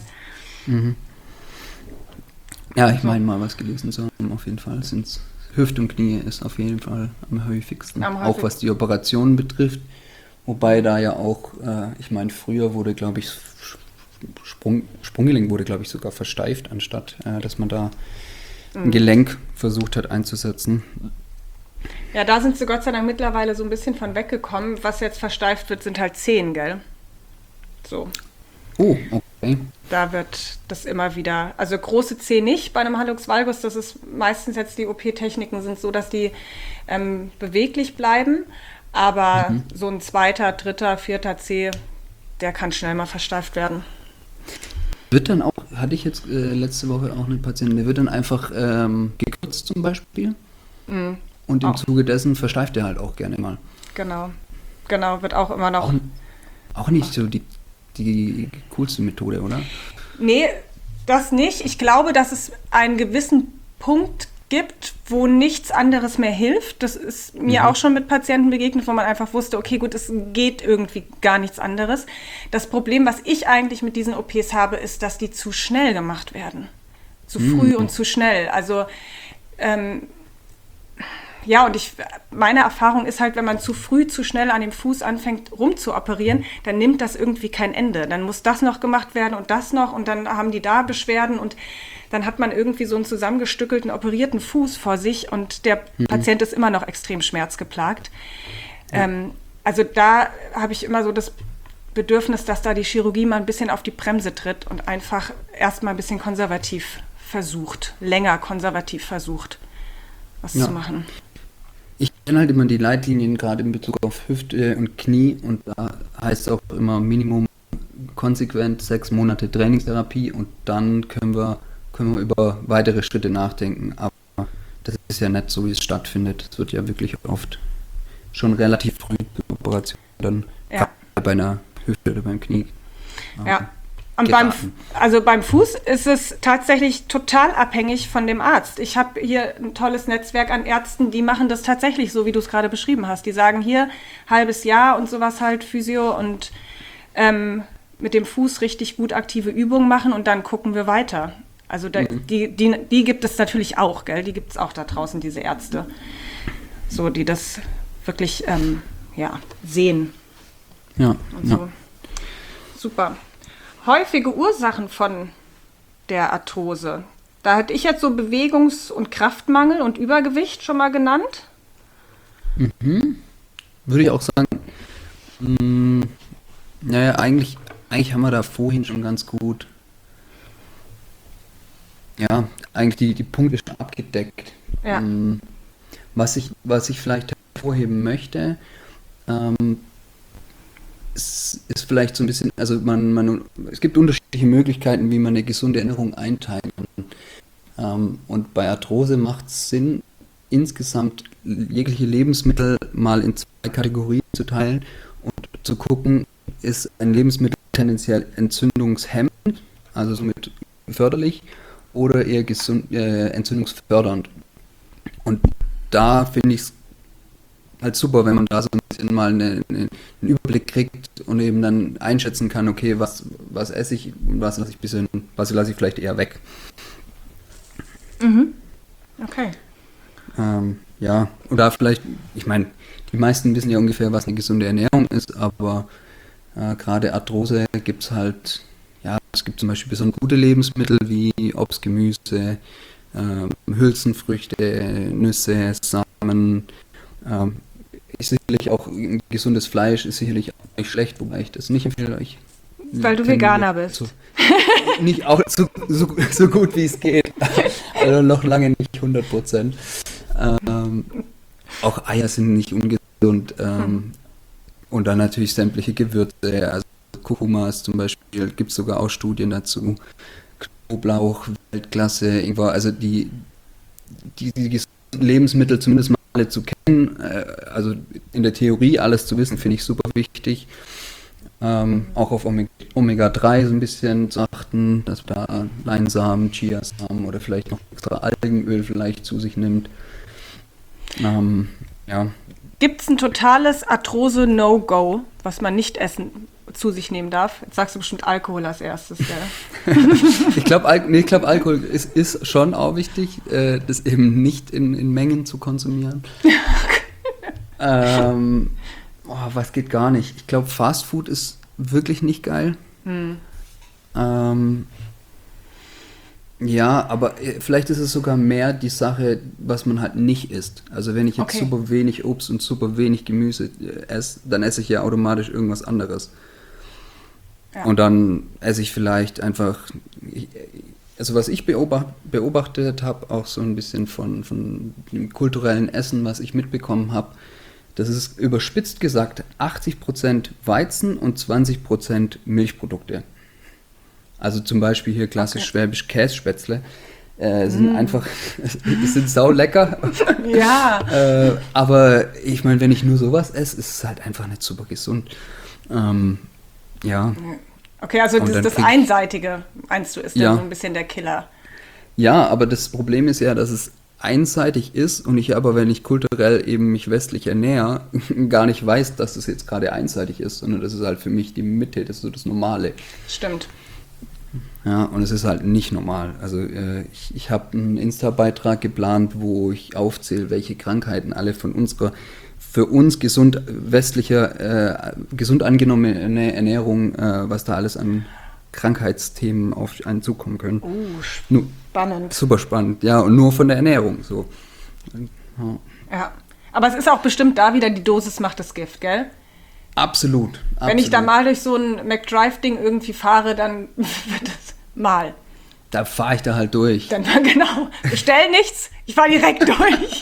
Ja, ich meine mal was gelesen zu haben, auf jeden Fall sind Hüfte und Knie ist auf jeden Fall am häufigsten. Am auch häufigsten. was die Operationen betrifft. Wobei da ja auch, äh, ich meine, früher wurde, glaube ich, Sprung, Sprunggelenk wurde, glaube ich, sogar versteift, anstatt äh, dass man da Mhm. ein Gelenk versucht hat einzusetzen. Ja, da sind sie Gott sei Dank mittlerweile so ein bisschen von weggekommen. Was jetzt versteift wird, sind halt Zehen, gell? So, Oh, okay. da wird das immer wieder, also große Zehen nicht bei einem Hallux valgus, das ist meistens jetzt die O P-Techniken sind so, dass die ähm, beweglich bleiben, aber Mhm. so ein zweiter, dritter, vierter Zeh, der kann schnell mal versteift werden. Wird dann auch, hatte ich jetzt äh, letzte Woche auch einen Patienten, der wird dann einfach ähm, gekürzt zum Beispiel. Mhm. Und im Auch. Zuge dessen versteift er halt auch gerne mal. Genau, genau, wird auch immer noch. Auch, auch nicht so die, die coolste Methode, oder? Nee, das nicht. Ich glaube, dass es einen gewissen Punkt gibt, wo nichts anderes mehr hilft. Das ist mir Mhm. auch schon mit Patienten begegnet, wo man einfach wusste, okay, gut, es geht irgendwie gar nichts anderes. Das Problem, was ich eigentlich mit diesen O Ps habe, ist, dass die zu schnell gemacht werden. Zu Mhm. früh und zu schnell. Also ähm, ja, und ich, meine Erfahrung ist halt, wenn man zu früh, zu schnell an dem Fuß anfängt rumzuoperieren, dann nimmt das irgendwie kein Ende. Dann muss das noch gemacht werden und das noch und dann haben die da Beschwerden und dann hat man irgendwie so einen zusammengestückelten, operierten Fuß vor sich und der mhm. Patient ist immer noch extrem schmerzgeplagt. Ja. Ähm, also da habe ich immer so das Bedürfnis, dass da die Chirurgie mal ein bisschen auf die Bremse tritt und einfach erstmal ein bisschen konservativ versucht, länger konservativ versucht, was ja. zu machen. Ich kenne halt immer die Leitlinien, gerade in Bezug auf Hüfte und Knie und da heißt es auch immer Minimum konsequent sechs Monate Trainingstherapie und dann können wir, können wir über weitere Schritte nachdenken. Aber das ist ja nicht so, wie es stattfindet. Es wird ja wirklich oft schon relativ früh zur Operation dann ja. bei einer Hüfte oder beim Knie. Ja. Und beim, also beim Fuß ist es tatsächlich total abhängig von dem Arzt. Ich habe hier ein tolles Netzwerk an Ärzten, die machen das tatsächlich so, wie du es gerade beschrieben hast. Die sagen hier, halbes Jahr und sowas halt, Physio und ähm, mit dem Fuß richtig gut aktive Übungen machen und dann gucken wir weiter. Also da, mhm. die, die, die gibt es natürlich auch, gell? Die gibt es auch da draußen, diese Ärzte, so, die das wirklich ähm, ja, sehen. Ja, und so. Ja. Super. Häufige Ursachen von der Arthrose. Da hätte ich jetzt so Bewegungs- und Kraftmangel und Übergewicht schon mal genannt. Mhm. Würde ich auch sagen, mh, naja, eigentlich, eigentlich haben wir da vorhin schon ganz gut, ja, eigentlich die, die Punkte schon abgedeckt. Ja. Ähm, was ich, was ich vielleicht hervorheben möchte, ähm, es ist vielleicht so ein bisschen, also man, man, es gibt unterschiedliche Möglichkeiten, wie man eine gesunde Ernährung einteilen kann. Ähm, und bei Arthrose macht es Sinn, insgesamt jegliche Lebensmittel mal in zwei Kategorien zu teilen und zu gucken, ist ein Lebensmittel tendenziell entzündungshemmend, also somit förderlich, oder eher gesund, äh, entzündungsfördernd. Und da finde ich es halt super, wenn man da so ein bisschen mal eine, eine, einen Überblick kriegt und eben dann einschätzen kann, okay, was, was esse ich und was lasse ich bisschen, was lasse ich vielleicht eher weg. Mhm. Okay. Ähm, ja, oder vielleicht, ich meine, die meisten wissen ja ungefähr, was eine gesunde Ernährung ist, aber äh, gerade Arthrose gibt es halt, ja, es gibt zum Beispiel besonders gute Lebensmittel wie Obst, Gemüse, äh, Hülsenfrüchte, Nüsse, Samen, ähm, ist sicherlich auch ein gesundes Fleisch, ist sicherlich auch nicht schlecht, wobei ich das nicht empfehle euch. Weil du Veganer bist. So, nicht auch so, so, so gut wie es geht. Also noch lange nicht hundert Prozent. Ähm, auch Eier sind nicht ungesund. Ähm, hm. Und dann natürlich sämtliche Gewürze, also Kurkumas zum Beispiel, gibt es sogar auch Studien dazu. Knoblauch, Weltklasse, irgendwo, also die, die, die gesunden Lebensmittel zumindest mal alle zu kennen, äh, also in der Theorie alles zu wissen, finde ich super wichtig. Ähm, auch auf Omega drei so ein bisschen zu achten, dass man da Leinsamen, Chiasamen oder vielleicht noch extra Algenöl vielleicht zu sich nimmt. Ähm, ja. Gibt es ein totales Arthrose-No-Go, was man nicht essen, zu sich nehmen darf? Jetzt sagst du bestimmt Alkohol als erstes, gell? Ich glaube, Al- nee, glaub, Alkohol ist, ist schon auch wichtig, äh, das eben nicht in, in Mengen zu konsumieren. ähm, oh, was geht gar nicht? Ich glaube, Fast Food ist wirklich nicht geil. Hm. Ähm, ja, aber vielleicht ist es sogar mehr die Sache, was man halt nicht isst. Also wenn ich jetzt Okay. super wenig Obst und super wenig Gemüse esse, dann esse ich ja automatisch irgendwas anderes. Ja. Und dann esse ich vielleicht einfach, also was ich beobacht, beobachtet habe, auch so ein bisschen von, von dem kulturellen Essen, was ich mitbekommen habe, das ist überspitzt gesagt achtzig Prozent Weizen und zwanzig Prozent Milchprodukte. Also zum Beispiel hier klassisch Okay. schwäbisch Kässpätzle. Äh, sind Mm. einfach, die sind sau lecker. Ja. äh, aber ich meine, wenn ich nur sowas esse, ist es halt einfach nicht super gesund. Ähm, ja. Okay, also Und das, dann das krieg- Einseitige, meinst du, ist Ja. dann so ein bisschen der Killer. Ja, aber das Problem ist ja, dass es einseitig ist und ich aber, wenn ich kulturell eben mich westlich ernähre, gar nicht weiß, dass es jetzt gerade einseitig ist, sondern das ist halt für mich die Mitte, das ist so das Normale. Stimmt. Ja, und es ist halt nicht normal. Also äh, ich, ich habe einen Insta-Beitrag geplant, wo ich aufzähle, welche Krankheiten alle von unserer für uns gesund westlicher, äh, gesund angenommene Ernährung, äh, was da alles an Krankheitsthemen auf einen zukommen können. Oh, spannend. Nur, super spannend, ja, und nur von der Ernährung so. Ja. ja, aber es ist auch bestimmt da wieder, die Dosis macht das Gift, gell? Absolut, absolut. Wenn ich da mal durch so ein McDrive-Ding irgendwie fahre, dann wird das mal. Da fahre ich da halt durch. Dann, genau, bestell nichts, ich fahre direkt durch.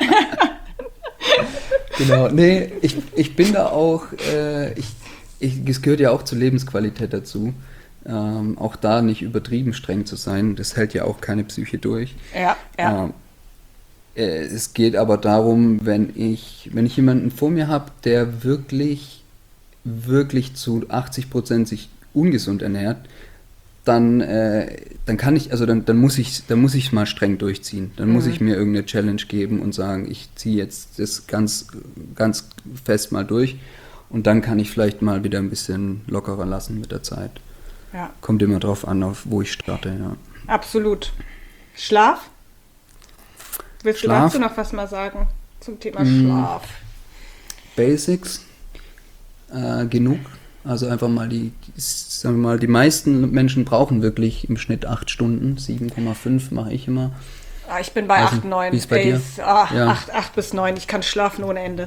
Genau, nee, ich, ich bin da auch, äh, ich, ich, es gehört ja auch zur Lebensqualität dazu, ähm, auch da nicht übertrieben streng zu sein, das hält ja auch keine Psyche durch. Ja, ja. Ähm, äh, es geht aber darum, wenn ich, wenn ich jemanden vor mir habe, der wirklich, wirklich zu achtzig Prozent sich ungesund ernährt, dann, äh, dann kann ich, also dann, dann muss ich, dann muss ich mal streng durchziehen. Dann mhm. muss ich mir irgendeine Challenge geben und sagen, ich ziehe jetzt das ganz, ganz fest mal durch und dann kann ich vielleicht mal wieder ein bisschen lockerer lassen mit der Zeit. Ja. Kommt immer drauf an, auf wo ich starte, ja. Absolut. Schlaf? Willst Schlaf? du dazu noch was mal sagen zum Thema mm. Schlaf? Basics, äh, genug. Also einfach mal die, sagen wir mal, die meisten Menschen brauchen wirklich im Schnitt acht Stunden, sieben Komma fünf mache ich immer. Ah, ich bin bei also, acht, neun. Wie ist bei dir? Ah, ja. acht bis neun, ich kann schlafen ohne Ende.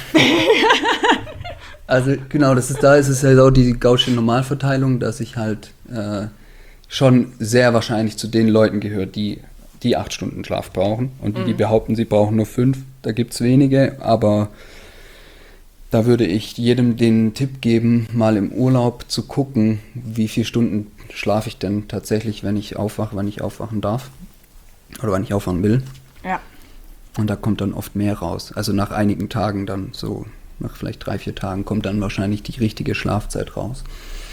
Also genau, das ist, da ist es halt auch die gaußsche Normalverteilung, dass ich halt äh, schon sehr wahrscheinlich zu den Leuten gehöre, die die acht Stunden Schlaf brauchen. Und die, mhm. die behaupten, sie brauchen nur fünf, da gibt es wenige, aber da würde ich jedem den Tipp geben, mal im Urlaub zu gucken, wie viele Stunden schlafe ich denn tatsächlich, wenn ich aufwache, wann ich aufwachen darf oder wann ich aufwachen will. Ja. Und da kommt dann oft mehr raus. Also nach einigen Tagen dann so, nach vielleicht drei, vier Tagen kommt dann wahrscheinlich die richtige Schlafzeit raus.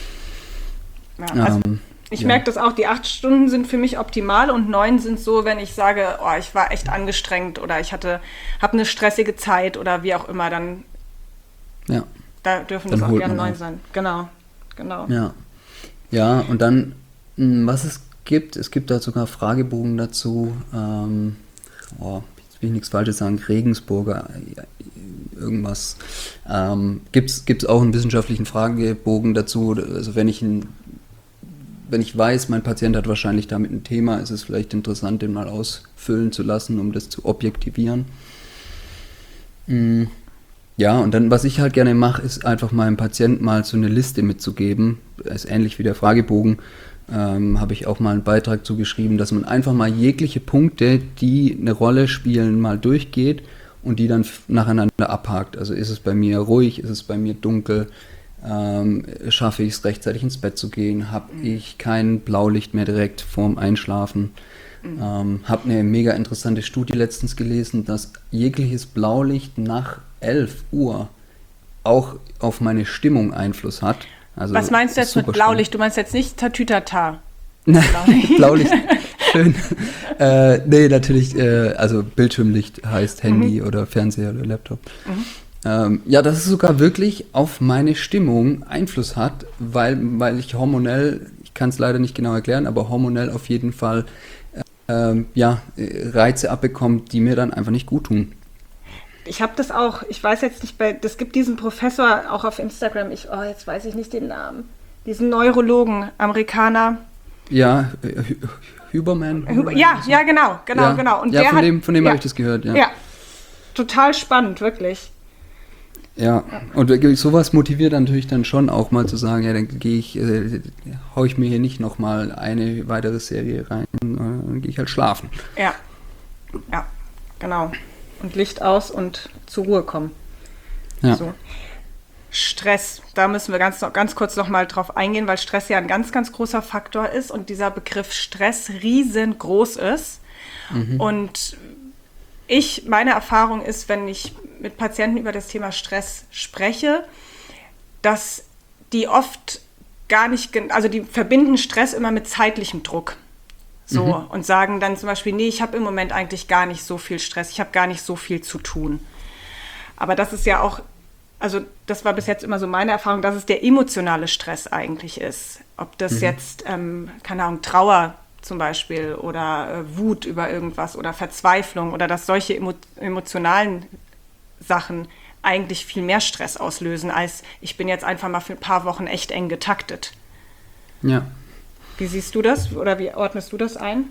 Ja, also ähm, ich ja. merke das auch, die acht Stunden sind für mich optimal und neun sind so, wenn ich sage, oh, ich war echt angestrengt oder ich hatte, habe eine stressige Zeit oder wie auch immer, dann Ja. Da dürfen das auch gerne neun sein. Genau, genau. Ja. Ja, und dann, was es gibt, es gibt da sogar Fragebogen dazu, ähm, oh, jetzt will ich nichts Falsches sagen, Regensburger, irgendwas. Ähm, gibt es auch einen wissenschaftlichen Fragebogen dazu, also wenn ich ein, wenn ich weiß, mein Patient hat wahrscheinlich damit ein Thema, ist es vielleicht interessant, den mal ausfüllen zu lassen, um das zu objektivieren. Mhm. Ja, und dann, was ich halt gerne mache, ist einfach meinem Patienten mal so eine Liste mitzugeben. Das ist ähnlich wie der Fragebogen. Ähm, habe ich auch mal einen Beitrag zugeschrieben, dass man einfach mal jegliche Punkte, die eine Rolle spielen, mal durchgeht und die dann nacheinander abhakt. Also ist es bei mir ruhig, ist es bei mir dunkel, ähm, schaffe ich es rechtzeitig ins Bett zu gehen, habe ich kein Blaulicht mehr direkt vorm Einschlafen. Mhm. Ähm, habe eine mega interessante Studie letztens gelesen, dass jegliches Blaulicht nach elf Uhr auch auf meine Stimmung Einfluss hat. Also was meinst du jetzt mit Blaulicht? Spannend. Du meinst jetzt nicht Tatütata? Blaulicht. Blaulicht, schön. äh, nee, natürlich, äh, also Bildschirmlicht heißt Handy mhm. oder Fernseher oder Laptop. Mhm. Ähm, ja, dass es sogar wirklich auf meine Stimmung Einfluss hat, weil, weil ich hormonell, ich kann es leider nicht genau erklären, aber hormonell auf jeden Fall äh, ja, Reize abbekommt, die mir dann einfach nicht gut tun. Ich habe das auch, ich weiß jetzt nicht, bei, das gibt diesen Professor auch auf Instagram, ich, oh, jetzt weiß ich nicht den Namen, diesen Neurologen, Amerikaner. Ja, Huberman. Huber, ja, ja, genau, genau, ja, genau. Und ja, der von hat, dem, von dem ja, habe ich das gehört, ja. Ja, total spannend, wirklich. Ja, und sowas motiviert natürlich dann schon auch mal zu sagen, ja, dann gehe ich, äh, hau ich mir hier nicht nochmal eine weitere Serie rein, dann gehe ich halt schlafen. Ja, ja, genau. Und Licht aus und zur Ruhe kommen. Ja. So. Stress, da müssen wir ganz, ganz kurz noch mal drauf eingehen, weil Stress ja ein ganz, ganz großer Faktor ist und dieser Begriff Stress riesengroß ist. Mhm. Und ich, meine Erfahrung ist, wenn ich mit Patienten über das Thema Stress spreche, dass die oft gar nicht, also die verbinden Stress immer mit zeitlichem Druck. So, mhm. und sagen dann zum Beispiel, nee, ich habe im Moment eigentlich gar nicht so viel Stress, ich habe gar nicht so viel zu tun. Aber das ist ja auch also das war bis jetzt immer so meine Erfahrung, dass es der emotionale Stress eigentlich ist. Ob das mhm. jetzt, ähm, keine Ahnung, Trauer zum Beispiel oder äh, Wut über irgendwas oder Verzweiflung oder dass solche emo- emotionalen Sachen eigentlich viel mehr Stress auslösen, als ich bin jetzt einfach mal für ein paar Wochen echt eng getaktet. Ja. Wie siehst du das oder wie ordnest du das ein?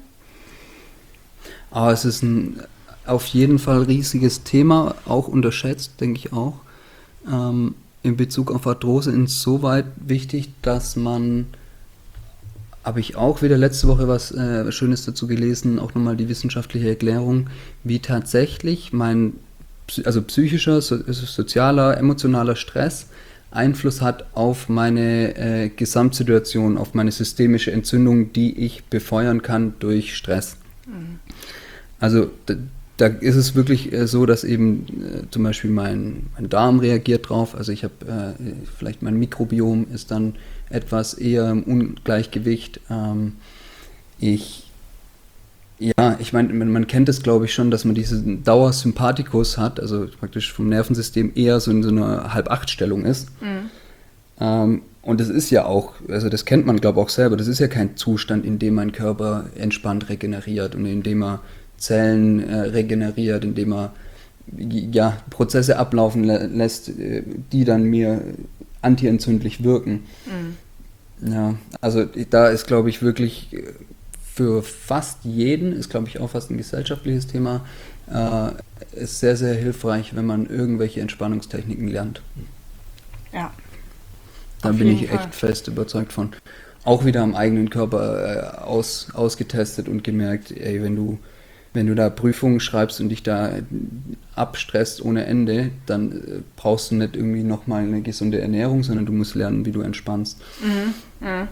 Aber es ist ein auf jeden Fall riesiges Thema, auch unterschätzt, denke ich auch. Ähm, in Bezug auf Arthrose insoweit wichtig, dass man, habe ich auch wieder letzte Woche was äh, Schönes dazu gelesen, auch nochmal die wissenschaftliche Erklärung, wie tatsächlich mein also psychischer, so, sozialer, emotionaler Stress Einfluss hat auf meine äh, Gesamtsituation, auf meine systemische Entzündung, die ich befeuern kann durch Stress. Mhm. Also da, da ist es wirklich äh, so, dass eben äh, zum Beispiel mein, mein Darm reagiert drauf. Also ich habe äh, vielleicht mein Mikrobiom ist dann etwas eher im Ungleichgewicht. Ähm, ich Ja, ich meine, man, man kennt es, glaube ich, schon, dass man diesen Dauersympathikus hat, also praktisch vom Nervensystem eher so in so einer Halb-Acht-Stellung ist. Mhm. Ähm, und das ist ja auch, also das kennt man, glaube ich, auch selber, das ist ja kein Zustand, in dem mein Körper entspannt regeneriert und in dem er Zellen äh, regeneriert, in dem er ja, Prozesse ablaufen lä- lässt, äh, die dann mir antientzündlich wirken. Mhm. Ja, also da ist, glaube ich, wirklich... Für fast jeden, ist glaube ich auch fast ein gesellschaftliches Thema, äh, ist sehr, sehr hilfreich, wenn man irgendwelche Entspannungstechniken lernt. Ja. Da bin ich echt fest überzeugt von. Auch wieder am eigenen Körper äh, aus, ausgetestet und gemerkt, ey, wenn du, wenn du da Prüfungen schreibst und dich da abstresst ohne Ende, dann äh, brauchst du nicht irgendwie nochmal eine gesunde Ernährung, sondern du musst lernen, wie du entspannst. Mhm. Mhm.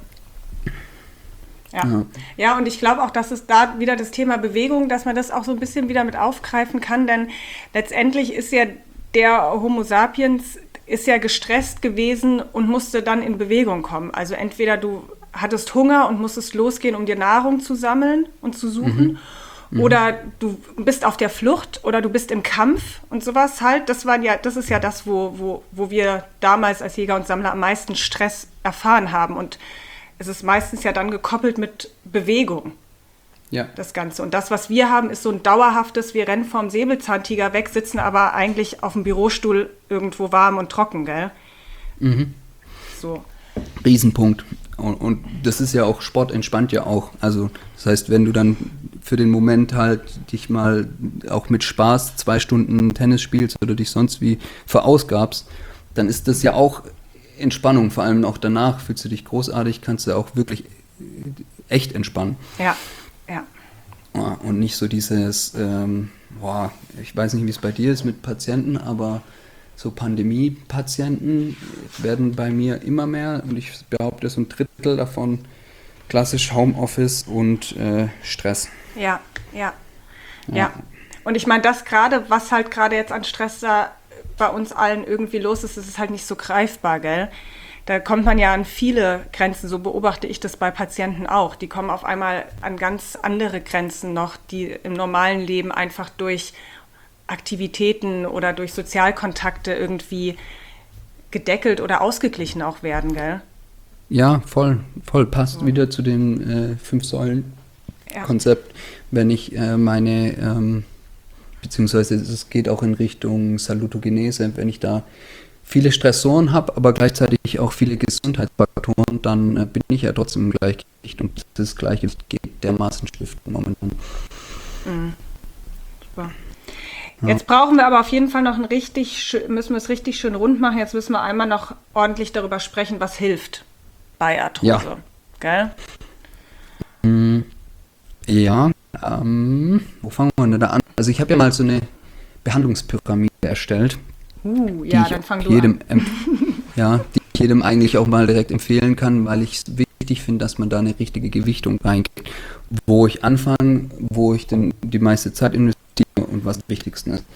Ja. ja, ja, und ich glaube auch, dass es da wieder das Thema Bewegung, dass man das auch so ein bisschen wieder mit aufgreifen kann, denn letztendlich ist ja der Homo sapiens ist ja gestresst gewesen und musste dann in Bewegung kommen. Also entweder du hattest Hunger und musstest losgehen, um dir Nahrung zu sammeln und zu suchen, mhm. oder du bist auf der Flucht oder du bist im Kampf und sowas halt. Das war ja, das ist ja das, wo, wo, wo wir damals als Jäger und Sammler am meisten Stress erfahren haben. Und es ist meistens ja dann gekoppelt mit Bewegung, ja. Das Ganze. Und das, was wir haben, ist so ein dauerhaftes, wir rennen vom Säbelzahntiger weg, sitzen aber eigentlich auf dem Bürostuhl irgendwo warm und trocken, gell? Mhm. So. Riesenpunkt. Und, und das ist ja auch, Sport entspannt ja auch. Also das heißt, wenn du dann für den Moment halt dich mal auch mit Spaß zwei Stunden Tennis spielst oder dich sonst wie verausgabst, dann ist das ja auch Entspannung, vor allem auch danach fühlst du dich großartig, kannst du auch wirklich echt entspannen. Ja, ja. Und nicht so dieses, ähm, boah, ich weiß nicht, wie es bei dir ist mit Patienten, aber so Pandemie-Patienten werden bei mir immer mehr und ich behaupte, so ein Drittel davon klassisch Homeoffice und äh, Stress. Ja, ja, ja, ja. Und ich meine, das gerade, was halt gerade jetzt an Stress da bei uns allen irgendwie los ist, ist es halt nicht so greifbar, gell? Da kommt man ja an viele Grenzen, so beobachte ich das bei Patienten auch. Die kommen auf einmal an ganz andere Grenzen noch, die im normalen Leben einfach durch Aktivitäten oder durch Sozialkontakte irgendwie gedeckelt oder ausgeglichen auch werden, gell? Ja, voll, voll. Passt so. Wieder zu dem äh, Fünf-Säulen-Konzept. Ja. Wenn ich äh, meine... Ähm, beziehungsweise es geht auch in Richtung Salutogenese, wenn ich da viele Stressoren habe, aber gleichzeitig auch viele Gesundheitsfaktoren, dann äh, bin ich ja trotzdem im Gleichgewicht und das Gleichgewicht geht dermaßen stiften momentan. Mhm. Super. Ja. Jetzt brauchen wir aber auf jeden Fall noch ein richtig, müssen wir es richtig schön rund machen. Jetzt müssen wir einmal noch ordentlich darüber sprechen, was hilft bei Arthrose. Ja. Gell? Mhm. Ja, ähm, wo fangen wir denn da an? Also ich habe ja mal so eine Behandlungspyramide erstellt. Uh, ja, dann fang du jedem, an. Ja, die ich jedem eigentlich auch mal direkt empfehlen kann, weil ich es wichtig finde, dass man da eine richtige Gewichtung reinkriegt. Wo ich anfange, wo ich denn die meiste Zeit investiere und was am wichtigsten ist.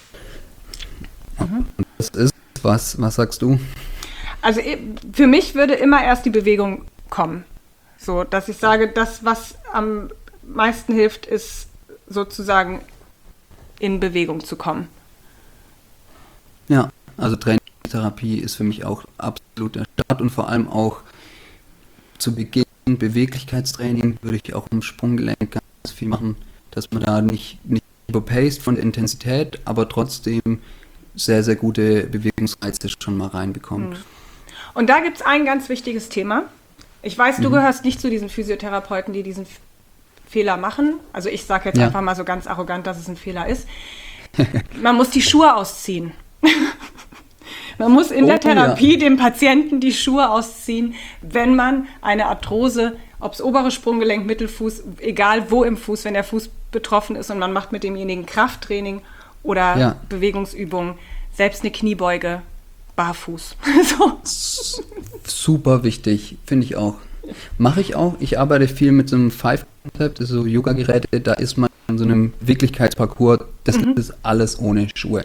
Mhm. Und das ist, was, was sagst du? Also für mich würde immer erst die Bewegung kommen. So, dass ich sage, das, was am meisten hilft, ist sozusagen in Bewegung zu kommen. Ja, also Training Physiotherapie ist für mich auch absolut der Start und vor allem auch zu Beginn Beweglichkeitstraining würde ich auch im Sprunggelenk ganz viel machen, dass man da nicht, nicht überpaced von der Intensität, aber trotzdem sehr, sehr gute Bewegungsreize schon mal reinbekommt. Und da gibt es ein ganz wichtiges Thema. Ich weiß, du Mhm. gehörst nicht zu diesen Physiotherapeuten, die diesen F- Fehler machen. Also ich sage jetzt Ja. einfach mal so ganz arrogant, dass es ein Fehler ist. Man muss die Schuhe ausziehen. Man muss in Oh, der Therapie ja. dem Patienten die Schuhe ausziehen, wenn man eine Arthrose, ob es obere Sprunggelenk, Mittelfuß, egal wo im Fuß, wenn der Fuß betroffen ist und man macht mit demjenigen Krafttraining oder Ja. Bewegungsübungen, selbst eine Kniebeuge, barfuß. So. Super wichtig, finde ich auch. Mache ich auch. Ich arbeite viel mit so einem Five-Konzept, das ist so Yoga-Geräte, da ist man in so einem Beweglichkeitsparcours, das Mhm. ist alles ohne Schuhe.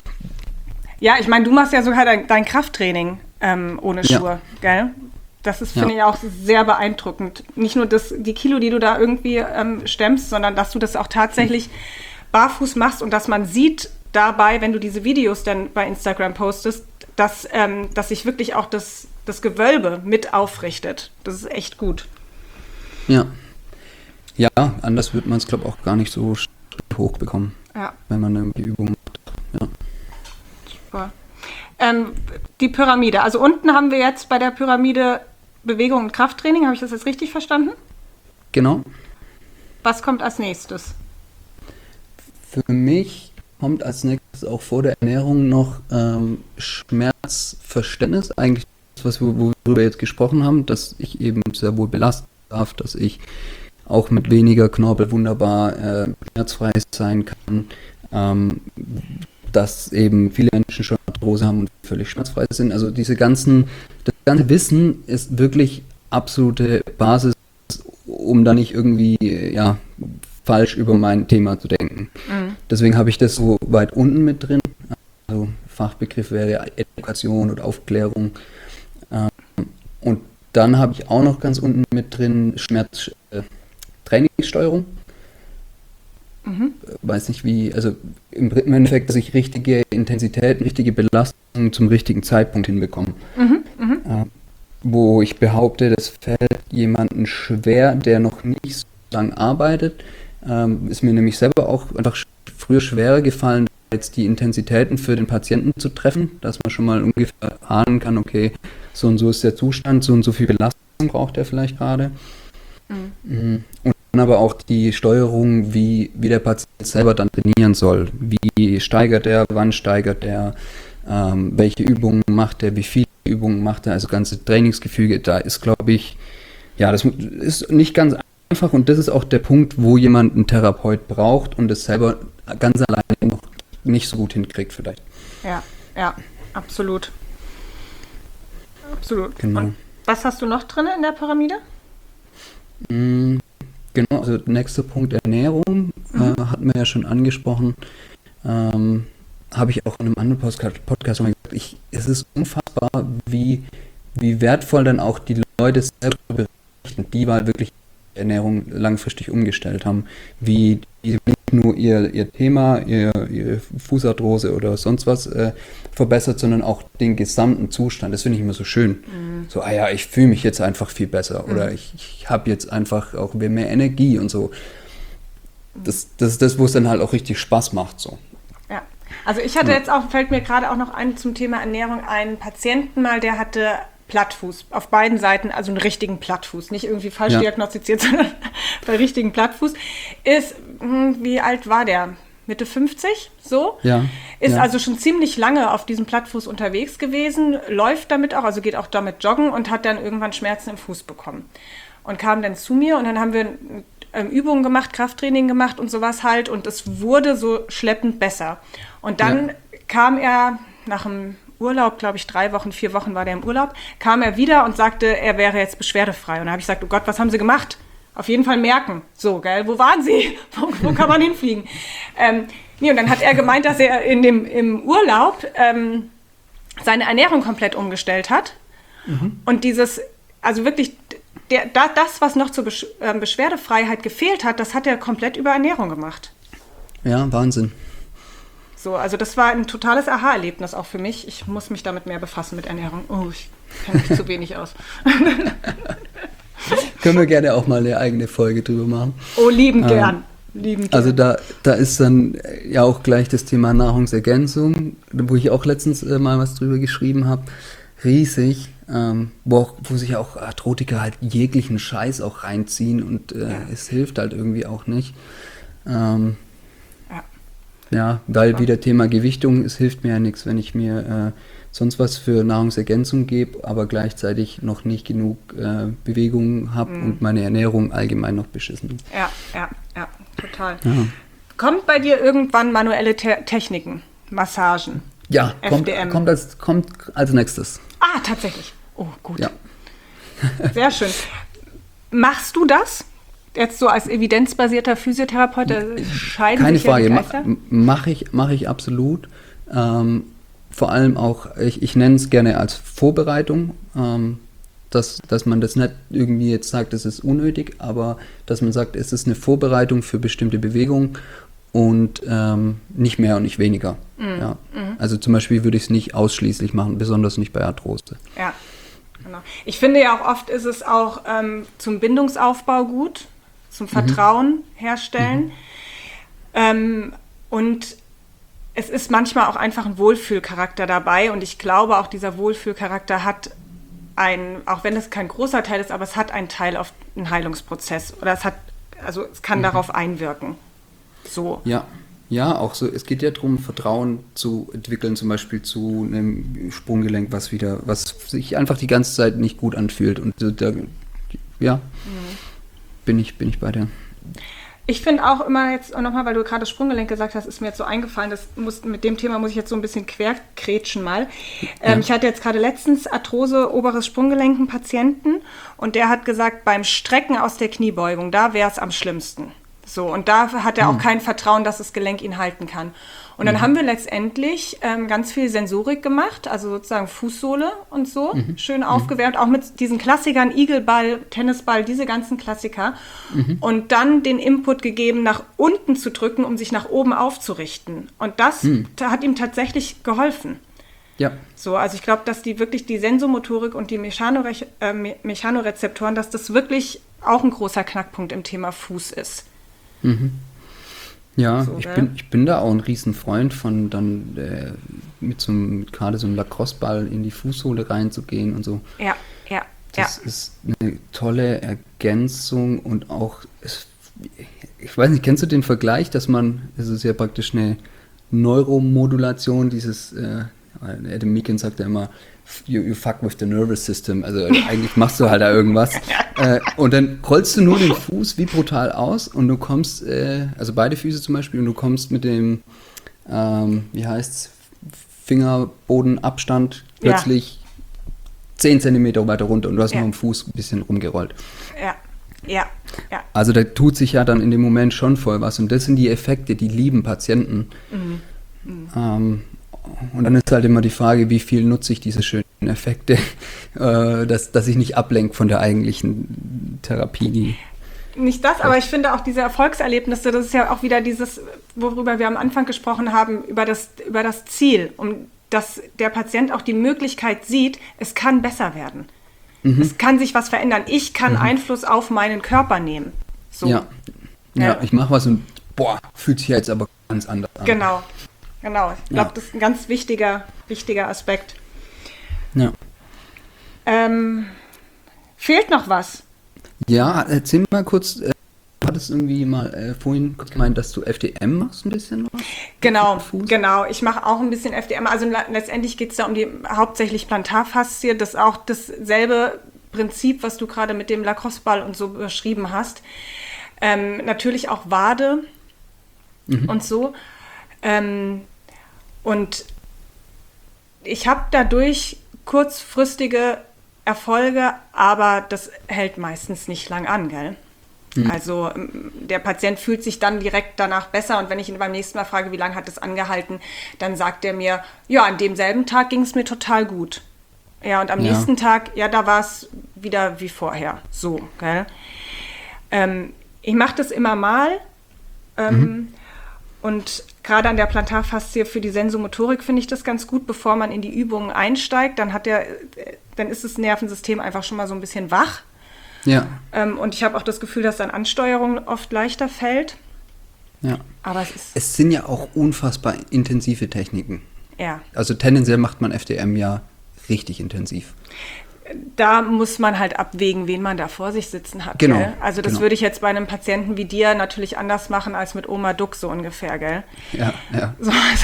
Ja, ich meine, du machst ja sogar dein, dein Krafttraining ähm, ohne Ja. Schuhe, gell? Das ist, Ja. finde ich, auch sehr beeindruckend. Nicht nur das, die Kilo, die du da irgendwie ähm, stemmst, sondern dass du das auch tatsächlich barfuß machst und dass man sieht dabei, wenn du diese Videos dann bei Instagram postest, dass, ähm, dass sich wirklich auch das, das Gewölbe mit aufrichtet. Das ist echt gut. Ja. Ja, anders wird man es, glaube ich, auch gar nicht so hoch bekommen, Ja, wenn man eine Übung macht. Ja. super. Ähm, die Pyramide. Also unten haben wir jetzt bei der Pyramide Bewegung und Krafttraining. Habe ich das jetzt richtig verstanden? Genau. Was kommt als nächstes? Für mich kommt als nächstes auch vor der Ernährung noch ähm, Schmerzverständnis, eigentlich das, was wir, worüber wir jetzt gesprochen haben, dass ich eben sehr wohl belasten darf, dass ich auch mit weniger Knorpel wunderbar äh, schmerzfrei sein kann, ähm, dass eben viele Menschen schon Arthrose haben und völlig schmerzfrei sind. Also diese ganzen, das ganze Wissen ist wirklich absolute Basis, um da nicht irgendwie, ja, falsch über mein Thema zu denken. Mhm. Deswegen habe ich das so weit unten mit drin. Also Fachbegriff wäre Education oder Aufklärung. Ähm, und dann habe ich auch noch ganz unten mit drin Schmerz, äh, Trainingssteuerung. Mhm. Weiß nicht wie, also im Endeffekt, dass ich richtige Intensität, richtige Belastung zum richtigen Zeitpunkt hinbekomme. Mhm. Mhm. Äh, wo ich behaupte, das fällt jemandem schwer, der noch nicht so lange arbeitet. Ähm, ist mir nämlich selber auch einfach sch- früher schwerer gefallen, jetzt die Intensitäten für den Patienten zu treffen, dass man schon mal ungefähr ahnen kann, okay, so und so ist der Zustand, so und so viel Belastung braucht er vielleicht gerade. Mhm. Und dann aber auch die Steuerung, wie, wie der Patient selber dann trainieren soll. Wie steigert er, wann steigert er, ähm, welche Übungen macht er, wie viele Übungen macht er, also ganze Trainingsgefüge, da ist, glaube ich, ja, das ist nicht ganz einfach und das ist auch der Punkt, wo jemand einen Therapeut braucht und es selber ganz alleine noch nicht so gut hinkriegt vielleicht. Ja, ja, absolut. Absolut. Genau. Und was hast du noch drin in der Pyramide? Mm, Genau, also nächster Punkt Ernährung, mhm. äh, hatten wir ja schon angesprochen. Ähm, habe ich auch in einem anderen Podcast, Podcast mal gesagt, ich, es ist unfassbar, wie, wie wertvoll dann auch die Leute selber berichten, die mal wirklich Ernährung langfristig umgestellt haben, wie die nicht nur ihr, ihr Thema, ihr, ihre Fußarthrose oder sonst was äh, verbessert, sondern auch den gesamten Zustand. Das finde ich immer so schön. Mhm. So, ah ja, ich fühle mich jetzt einfach viel besser mhm. oder ich, ich habe jetzt einfach auch mehr Energie und so. Das, das ist das, wo es dann halt auch richtig Spaß macht. So. Ja, also ich hatte ja. jetzt auch, fällt mir gerade auch noch ein zum Thema Ernährung, einen Patienten mal, der hatte Plattfuß, auf beiden Seiten, also einen richtigen Plattfuß, nicht irgendwie falsch ja. diagnostiziert, sondern bei richtigen Plattfuß, ist, wie alt war der? Mitte fünfzig, so? Ja. Ist ja. also schon ziemlich lange auf diesem Plattfuß unterwegs gewesen, läuft damit auch, also geht auch damit joggen und hat dann irgendwann Schmerzen im Fuß bekommen. Und kam dann zu mir und dann haben wir ähm, Übungen gemacht, Krafttraining gemacht und sowas halt und es wurde so schleppend besser. Und dann ja. kam er nach einem Urlaub, glaube ich, drei Wochen, vier Wochen war der im Urlaub, kam er wieder und sagte, er wäre jetzt beschwerdefrei. Und da habe ich gesagt, oh Gott, was haben Sie gemacht? Auf jeden Fall merken. So, gell, wo waren Sie? Wo, wo kann man hinfliegen? Ähm, nee, und dann hat er gemeint, dass er in dem, im Urlaub ähm, seine Ernährung komplett umgestellt hat. Mhm. Und dieses, also wirklich, der, das, was noch zur Besch- äh, Beschwerdefreiheit gefehlt hat, das hat er komplett über Ernährung gemacht. Ja, Wahnsinn. So, also das war ein totales Aha-Erlebnis auch für mich. Ich muss mich damit mehr befassen mit Ernährung. Oh, ich kenne mich zu wenig aus. Können wir gerne auch mal eine eigene Folge drüber machen. Oh, lieben gern. Ähm, lieben gern. Also da, da ist dann ja auch gleich das Thema Nahrungsergänzung, wo ich auch letztens äh, mal was drüber geschrieben habe, riesig, ähm, wo, auch, wo sich auch Arthrotiker halt jeglichen Scheiß auch reinziehen und äh, ja. es hilft halt irgendwie auch nicht. Ähm, ja. ja, weil wieder Thema Gewichtung, es hilft mir ja nichts, wenn ich mir äh, sonst was für Nahrungsergänzung gebe, aber gleichzeitig noch nicht genug äh, Bewegung habe mm. und meine Ernährung allgemein noch beschissen ist. Ja, ja, ja, total. Ja. Kommt bei dir irgendwann manuelle Te- Techniken, Massagen? Ja, kommt, kommt, als, kommt als nächstes. Ah, tatsächlich. Oh, gut. Ja. Sehr schön. Machst du das? Jetzt so als evidenzbasierter Physiotherapeut, scheiden Keine sich ja Frage, die Ma- Geister? mache ich, mach ich absolut. Ähm, vor allem auch, ich, ich nenne es gerne als Vorbereitung, ähm, dass, dass man das nicht irgendwie jetzt sagt, es ist unnötig, aber dass man sagt, es ist eine Vorbereitung für bestimmte Bewegungen und ähm, nicht mehr und nicht weniger. Mhm. Ja. Mhm. Also zum Beispiel würde ich es nicht ausschließlich machen, besonders nicht bei Arthrose. Ja, genau. Ich finde ja auch oft ist es auch ähm, zum Bindungsaufbau gut, zum Vertrauen mhm. herstellen. Mhm. Ähm, und es ist manchmal auch einfach ein Wohlfühlcharakter dabei und ich glaube auch dieser Wohlfühlcharakter hat ein, auch wenn es kein großer Teil ist, aber es hat einen Teil auf den Heilungsprozess oder es hat, also es kann mhm. darauf einwirken. So. Ja, ja, auch so, es geht ja darum, Vertrauen zu entwickeln, zum Beispiel zu einem Sprunggelenk, was wieder, was sich einfach die ganze Zeit nicht gut anfühlt und da, ja, mhm. bin ich, bin ich bei dir. Ich finde auch immer jetzt nochmal, weil du gerade Sprunggelenk gesagt hast, ist mir jetzt so eingefallen, das muss, mit dem Thema muss ich jetzt so ein bisschen querkrätschen mal. Ähm, ja. Ich hatte jetzt gerade letztens Arthrose, oberes Sprunggelenk, einen Patienten und der hat gesagt, beim Strecken aus der Kniebeugung, da wäre es am schlimmsten. So, und da hat er auch mhm. kein Vertrauen, dass das Gelenk ihn halten kann. Und dann mhm. haben wir letztendlich ähm, ganz viel Sensorik gemacht, also sozusagen Fußsohle und so, mhm. schön aufgewärmt, auch mit diesen Klassikern, Igelball, Tennisball, diese ganzen Klassiker. Mhm. Und dann den Input gegeben, nach unten zu drücken, um sich nach oben aufzurichten. Und das mhm. hat ihm tatsächlich geholfen. Ja. So, also ich glaube, dass die wirklich die Sensomotorik und die Mechanore- äh, Me- Mechanorezeptoren, dass das wirklich auch ein großer Knackpunkt im Thema Fuß ist. Mhm. Ja, so, ich, ne? bin, ich bin da auch ein Riesenfreund von dann äh, mit so einem, gerade so einem Lacrosse-Ball in die Fußsohle reinzugehen und so. Ja, ja, Das ja. ist eine tolle Ergänzung und auch, es, ich weiß nicht, kennst du den Vergleich, dass man, es ist ja praktisch eine Neuromodulation, dieses, äh, Adam Meakin sagt ja immer, You, you fuck with the nervous system. Also eigentlich machst du halt da irgendwas. äh, und dann rollst du nur den Fuß wie brutal aus und du kommst, äh, also beide Füße zum Beispiel, und du kommst mit dem, ähm, wie heißt's, Fingerbodenabstand plötzlich ja. zehn Zentimeter weiter runter und du hast ja. nur am Fuß ein bisschen rumgerollt. Ja, ja, ja. Also da tut sich ja dann in dem Moment schon voll was und das sind die Effekte, die lieben Patienten. Mhm. Mhm. Ähm, Und dann ist halt immer die Frage, wie viel nutze ich diese schönen Effekte, äh, dass, dass ich nicht ablenke von der eigentlichen Therapie. Nicht das, aber ich finde auch diese Erfolgserlebnisse, das ist ja auch wieder dieses, worüber wir am Anfang gesprochen haben, über das, über das Ziel, um dass der Patient auch die Möglichkeit sieht, es kann besser werden. Mhm. Es kann sich was verändern. Ich kann mhm. Einfluss auf meinen Körper nehmen. So. Ja. ja, ja, ich mache was und boah, fühlt sich jetzt aber ganz anders an. Genau. Genau, ich glaube, Ja. das ist ein ganz wichtiger, wichtiger Aspekt. Ja. Ähm, fehlt noch was? Ja, erzähl mal kurz, äh, du hattest irgendwie mal äh, vorhin kurz gemeint, dass du F D M machst ein bisschen was? Genau, genau. Ich mache auch ein bisschen F D M. Also la- letztendlich geht es da um die hauptsächlich Plantarfaszie. Das ist auch dasselbe Prinzip, was du gerade mit dem Lacrosse-Ball und so beschrieben hast. Ähm, natürlich auch Wade mhm. und so. Ähm, und ich habe dadurch kurzfristige Erfolge, aber das hält meistens nicht lang an, gell? Mhm. Also der Patient fühlt sich dann direkt danach besser und wenn ich ihn beim nächsten Mal frage, wie lange hat es angehalten, dann sagt er mir, ja, an demselben Tag ging es mir total gut. Ja, und am Ja. nächsten Tag, ja, da war es wieder wie vorher. So, gell? Ähm, ich mache das immer mal. Ähm, Mhm. Und gerade an der Plantarfaszie für die Sensomotorik finde ich das ganz gut, bevor man in die Übungen einsteigt. Dann hat der, dann ist das Nervensystem einfach schon mal so ein bisschen wach. Ja. Ähm, und ich habe auch das Gefühl, dass dann Ansteuerung oft leichter fällt. Ja. Aber es ist... Es sind ja auch unfassbar intensive Techniken. Ja. Also tendenziell macht man F D M ja richtig intensiv. Da muss man halt abwägen, wen man da vor sich sitzen hat. Genau. Gell? Also das genau. würde ich jetzt bei einem Patienten wie dir natürlich anders machen als mit Oma Duck so ungefähr, gell? Ja, ja. So, also.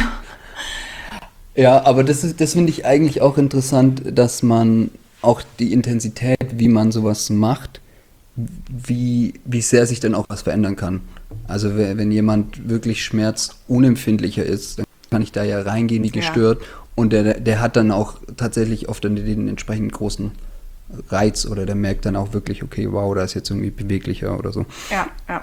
Ja, aber das ist, das finde ich eigentlich auch interessant, dass man auch die Intensität, wie man sowas macht, wie, wie sehr sich dann auch was verändern kann. Also wenn jemand wirklich schmerzunempfindlicher ist, dann kann ich da ja reingehen wie gestört. Ja. Und der, der hat dann auch tatsächlich oft den, den entsprechend großen Reiz oder der merkt dann auch wirklich, okay, wow, da ist jetzt irgendwie beweglicher oder so. Ja, ja.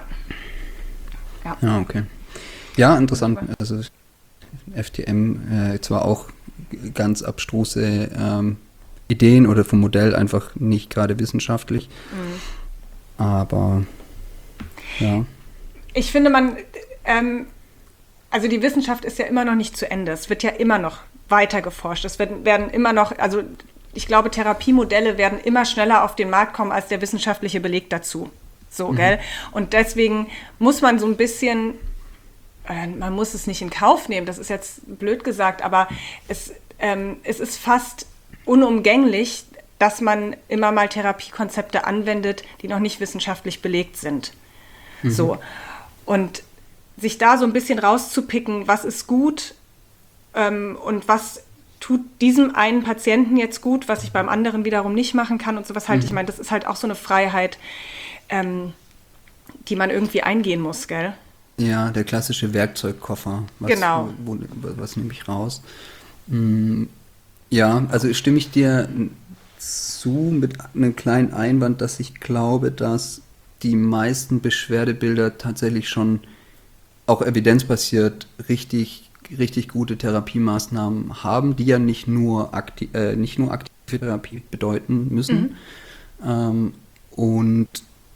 Ja, ja okay. Ja, interessant. Also F D M äh, zwar auch ganz abstruse ähm, Ideen oder vom Modell einfach nicht gerade wissenschaftlich, mhm. aber ja. Ich finde, man, ähm, also die Wissenschaft ist ja immer noch nicht zu Ende. Es wird ja immer noch weiter geforscht. Es werden, werden immer noch, also ich glaube, Therapiemodelle werden immer schneller auf den Markt kommen als der wissenschaftliche Beleg dazu. So, mhm. gell? Und deswegen muss man so ein bisschen, äh, man muss es nicht in Kauf nehmen, das ist jetzt blöd gesagt, aber es, ähm, es ist fast unumgänglich, dass man immer mal Therapiekonzepte anwendet, die noch nicht wissenschaftlich belegt sind. Mhm. So. Und sich da so ein bisschen rauszupicken, was ist gut ähm, und was tut diesem einen Patienten jetzt gut, was ich beim anderen wiederum nicht machen kann und sowas halt. Mhm. Ich meine, das ist halt auch so eine Freiheit, ähm, die man irgendwie eingehen muss, gell? Ja, der klassische Werkzeugkoffer. Was, genau. Wo, wo, was nehme ich raus? Mm, ja, also stimme ich dir zu mit einem kleinen Einwand, dass ich glaube, dass die meisten Beschwerdebilder tatsächlich schon auch evidenzbasiert richtig, richtig gute Therapiemaßnahmen haben, die ja nicht nur, akti- äh, nicht nur aktive Therapie bedeuten müssen. Mhm. Ähm, und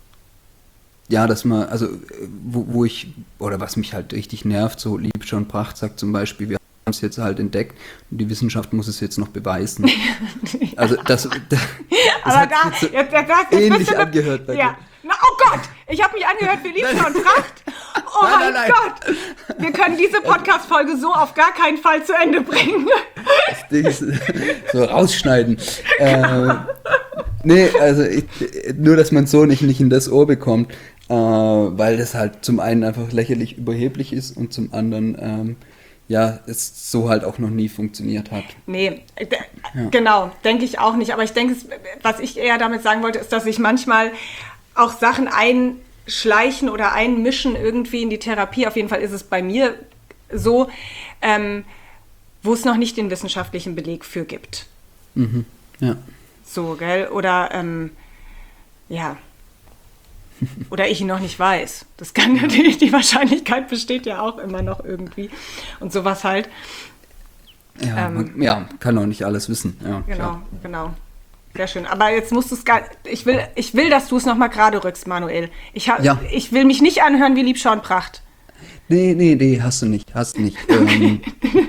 ja, dass man, also wo, wo ich, oder was mich halt richtig nervt, so Liebscher und Pracht sagt zum Beispiel, wir haben es jetzt halt entdeckt und die Wissenschaft muss es jetzt noch beweisen. Also das, das, das aber hat da, jetzt so jetzt, jetzt, jetzt, ähnlich jetzt, angehört bei ja. dir. Na, oh Gott, ich habe mich angehört wie Liebscher und Pracht. Oh nein, mein nein, nein. Gott, wir können diese Podcast-Folge so auf gar keinen Fall zu Ende bringen. Das Ding ist, so rausschneiden. äh, nee, also ich, nur, dass man so nicht, nicht in das Ohr bekommt, äh, weil das halt zum einen einfach lächerlich überheblich ist und zum anderen ähm, ja, es so halt auch noch nie funktioniert hat. Nee, d- ja. genau, denke ich auch nicht. Aber ich denke, was ich eher damit sagen wollte, ist, dass sich manchmal auch Sachen einschleichen oder einmischen irgendwie in die Therapie. Auf jeden Fall ist es bei mir so, ähm, wo es noch nicht den wissenschaftlichen Beleg für gibt. Mhm. Ja. So, gell? Oder, ähm, ja. Oder ich ihn noch nicht weiß. Das kann natürlich, die Wahrscheinlichkeit besteht ja auch immer noch irgendwie. Und sowas halt. Ja, ähm, man, ja, kann auch nicht alles wissen. Ja, genau, klar. genau. Sehr schön. Aber jetzt musst du es gar, ich will, ich will, dass du es nochmal gerade rückst, Manuel. Ich, ha, ja. ich will mich nicht anhören wie Liebscher und Pracht. Nee, nee, nee, hast du nicht, hast du nicht. ähm,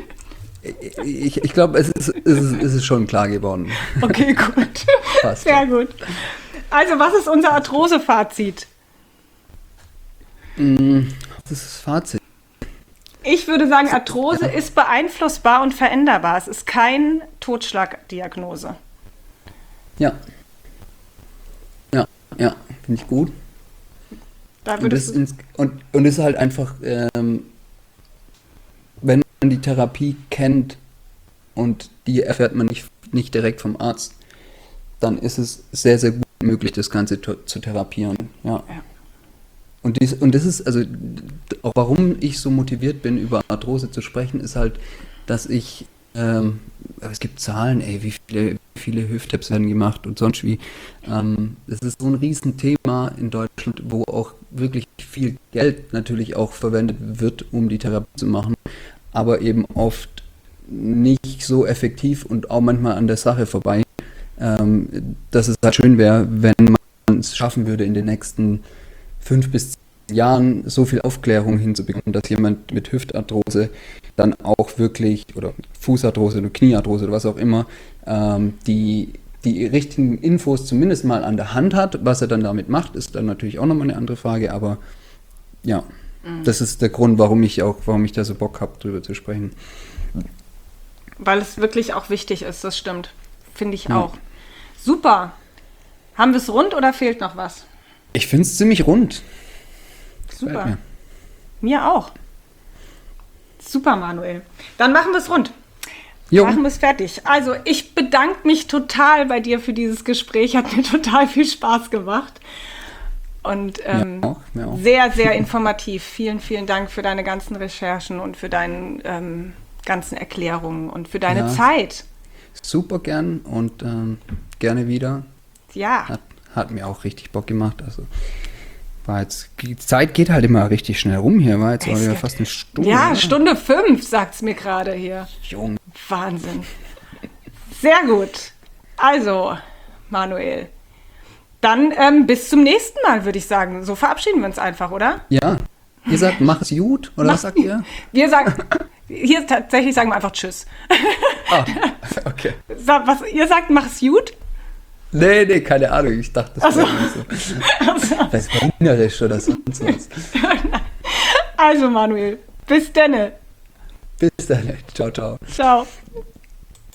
ich ich glaube, es ist, es, ist, es ist schon klar geworden. Okay, gut. Passt. Sehr gut. Also, was ist unser Arthrose-Fazit? Mm, das ist das Fazit. Ich würde sagen, Arthrose ja. ist beeinflussbar und veränderbar. Es ist kein Totschlagdiagnose. Ja. Ja, ja, finde ich gut. Da und, das ins, und, und ist halt einfach, ähm, wenn man die Therapie kennt und die erfährt man nicht, nicht direkt vom Arzt, dann ist es sehr, sehr gut möglich, das Ganze zu, zu therapieren. Ja. ja. Und, dies, und das ist, also, auch warum ich so motiviert bin, über Arthrose zu sprechen, ist halt, dass ich, ähm, es gibt Zahlen, ey, wie viele, wie viele Hüft-Taps werden gemacht und sonst wie. Ähm, das ist so ein Riesenthema in Deutschland, wo auch wirklich viel Geld natürlich auch verwendet wird, um die Therapie zu machen, aber eben oft nicht so effektiv und auch manchmal an der Sache vorbei. Ähm, dass es halt schön wäre, wenn man es schaffen würde, in den nächsten fünf bis Jahren so viel Aufklärung hinzubekommen, dass jemand mit Hüftarthrose dann auch wirklich, oder Fußarthrose oder Kniearthrose oder was auch immer, ähm, die, die richtigen Infos zumindest mal an der Hand hat. Was er dann damit macht, ist dann natürlich auch nochmal eine andere Frage, aber ja, mhm. das ist der Grund, warum ich auch, warum ich da so Bock habe, drüber zu sprechen. Weil es wirklich auch wichtig ist, das stimmt. Finde ich ja. auch. Super. Haben wir es rund oder fehlt noch was? Ich finde es ziemlich rund. Super. Mir. mir auch. Super, Manuel. Dann machen wir es rund. Jo. Machen wir es fertig. Also, ich bedanke mich total bei dir für dieses Gespräch. Hat mir total viel Spaß gemacht. Und ähm, mir auch, mir auch. sehr, sehr informativ. Vielen, vielen Dank für deine ganzen Recherchen und für deine ähm, ganzen Erklärungen und für deine ja, Zeit. Super gern und ähm, gerne wieder. Ja. Hat, hat mir auch richtig Bock gemacht. Also war jetzt, die Zeit geht halt immer richtig schnell rum hier. War jetzt es war fast eine Stunde. Ja, Stunde fünf, sagt es mir gerade hier. Jung. Wahnsinn. Sehr gut. Also, Manuel, dann ähm, bis zum nächsten Mal, würde ich sagen. So verabschieden wir uns einfach, oder? Ja. Ihr sagt, mach's gut, oder mach, was sagt ihr? Wir sagen, hier tatsächlich sagen wir einfach Tschüss. Ah, okay. Was, ihr sagt, mach's gut? Nee, nee, keine Ahnung. Ich dachte, das wäre so. so. Das ist Wienerisch oder sonst was. Also, Manuel, bis denne. Bis dann. Ciao, ciao. Ciao.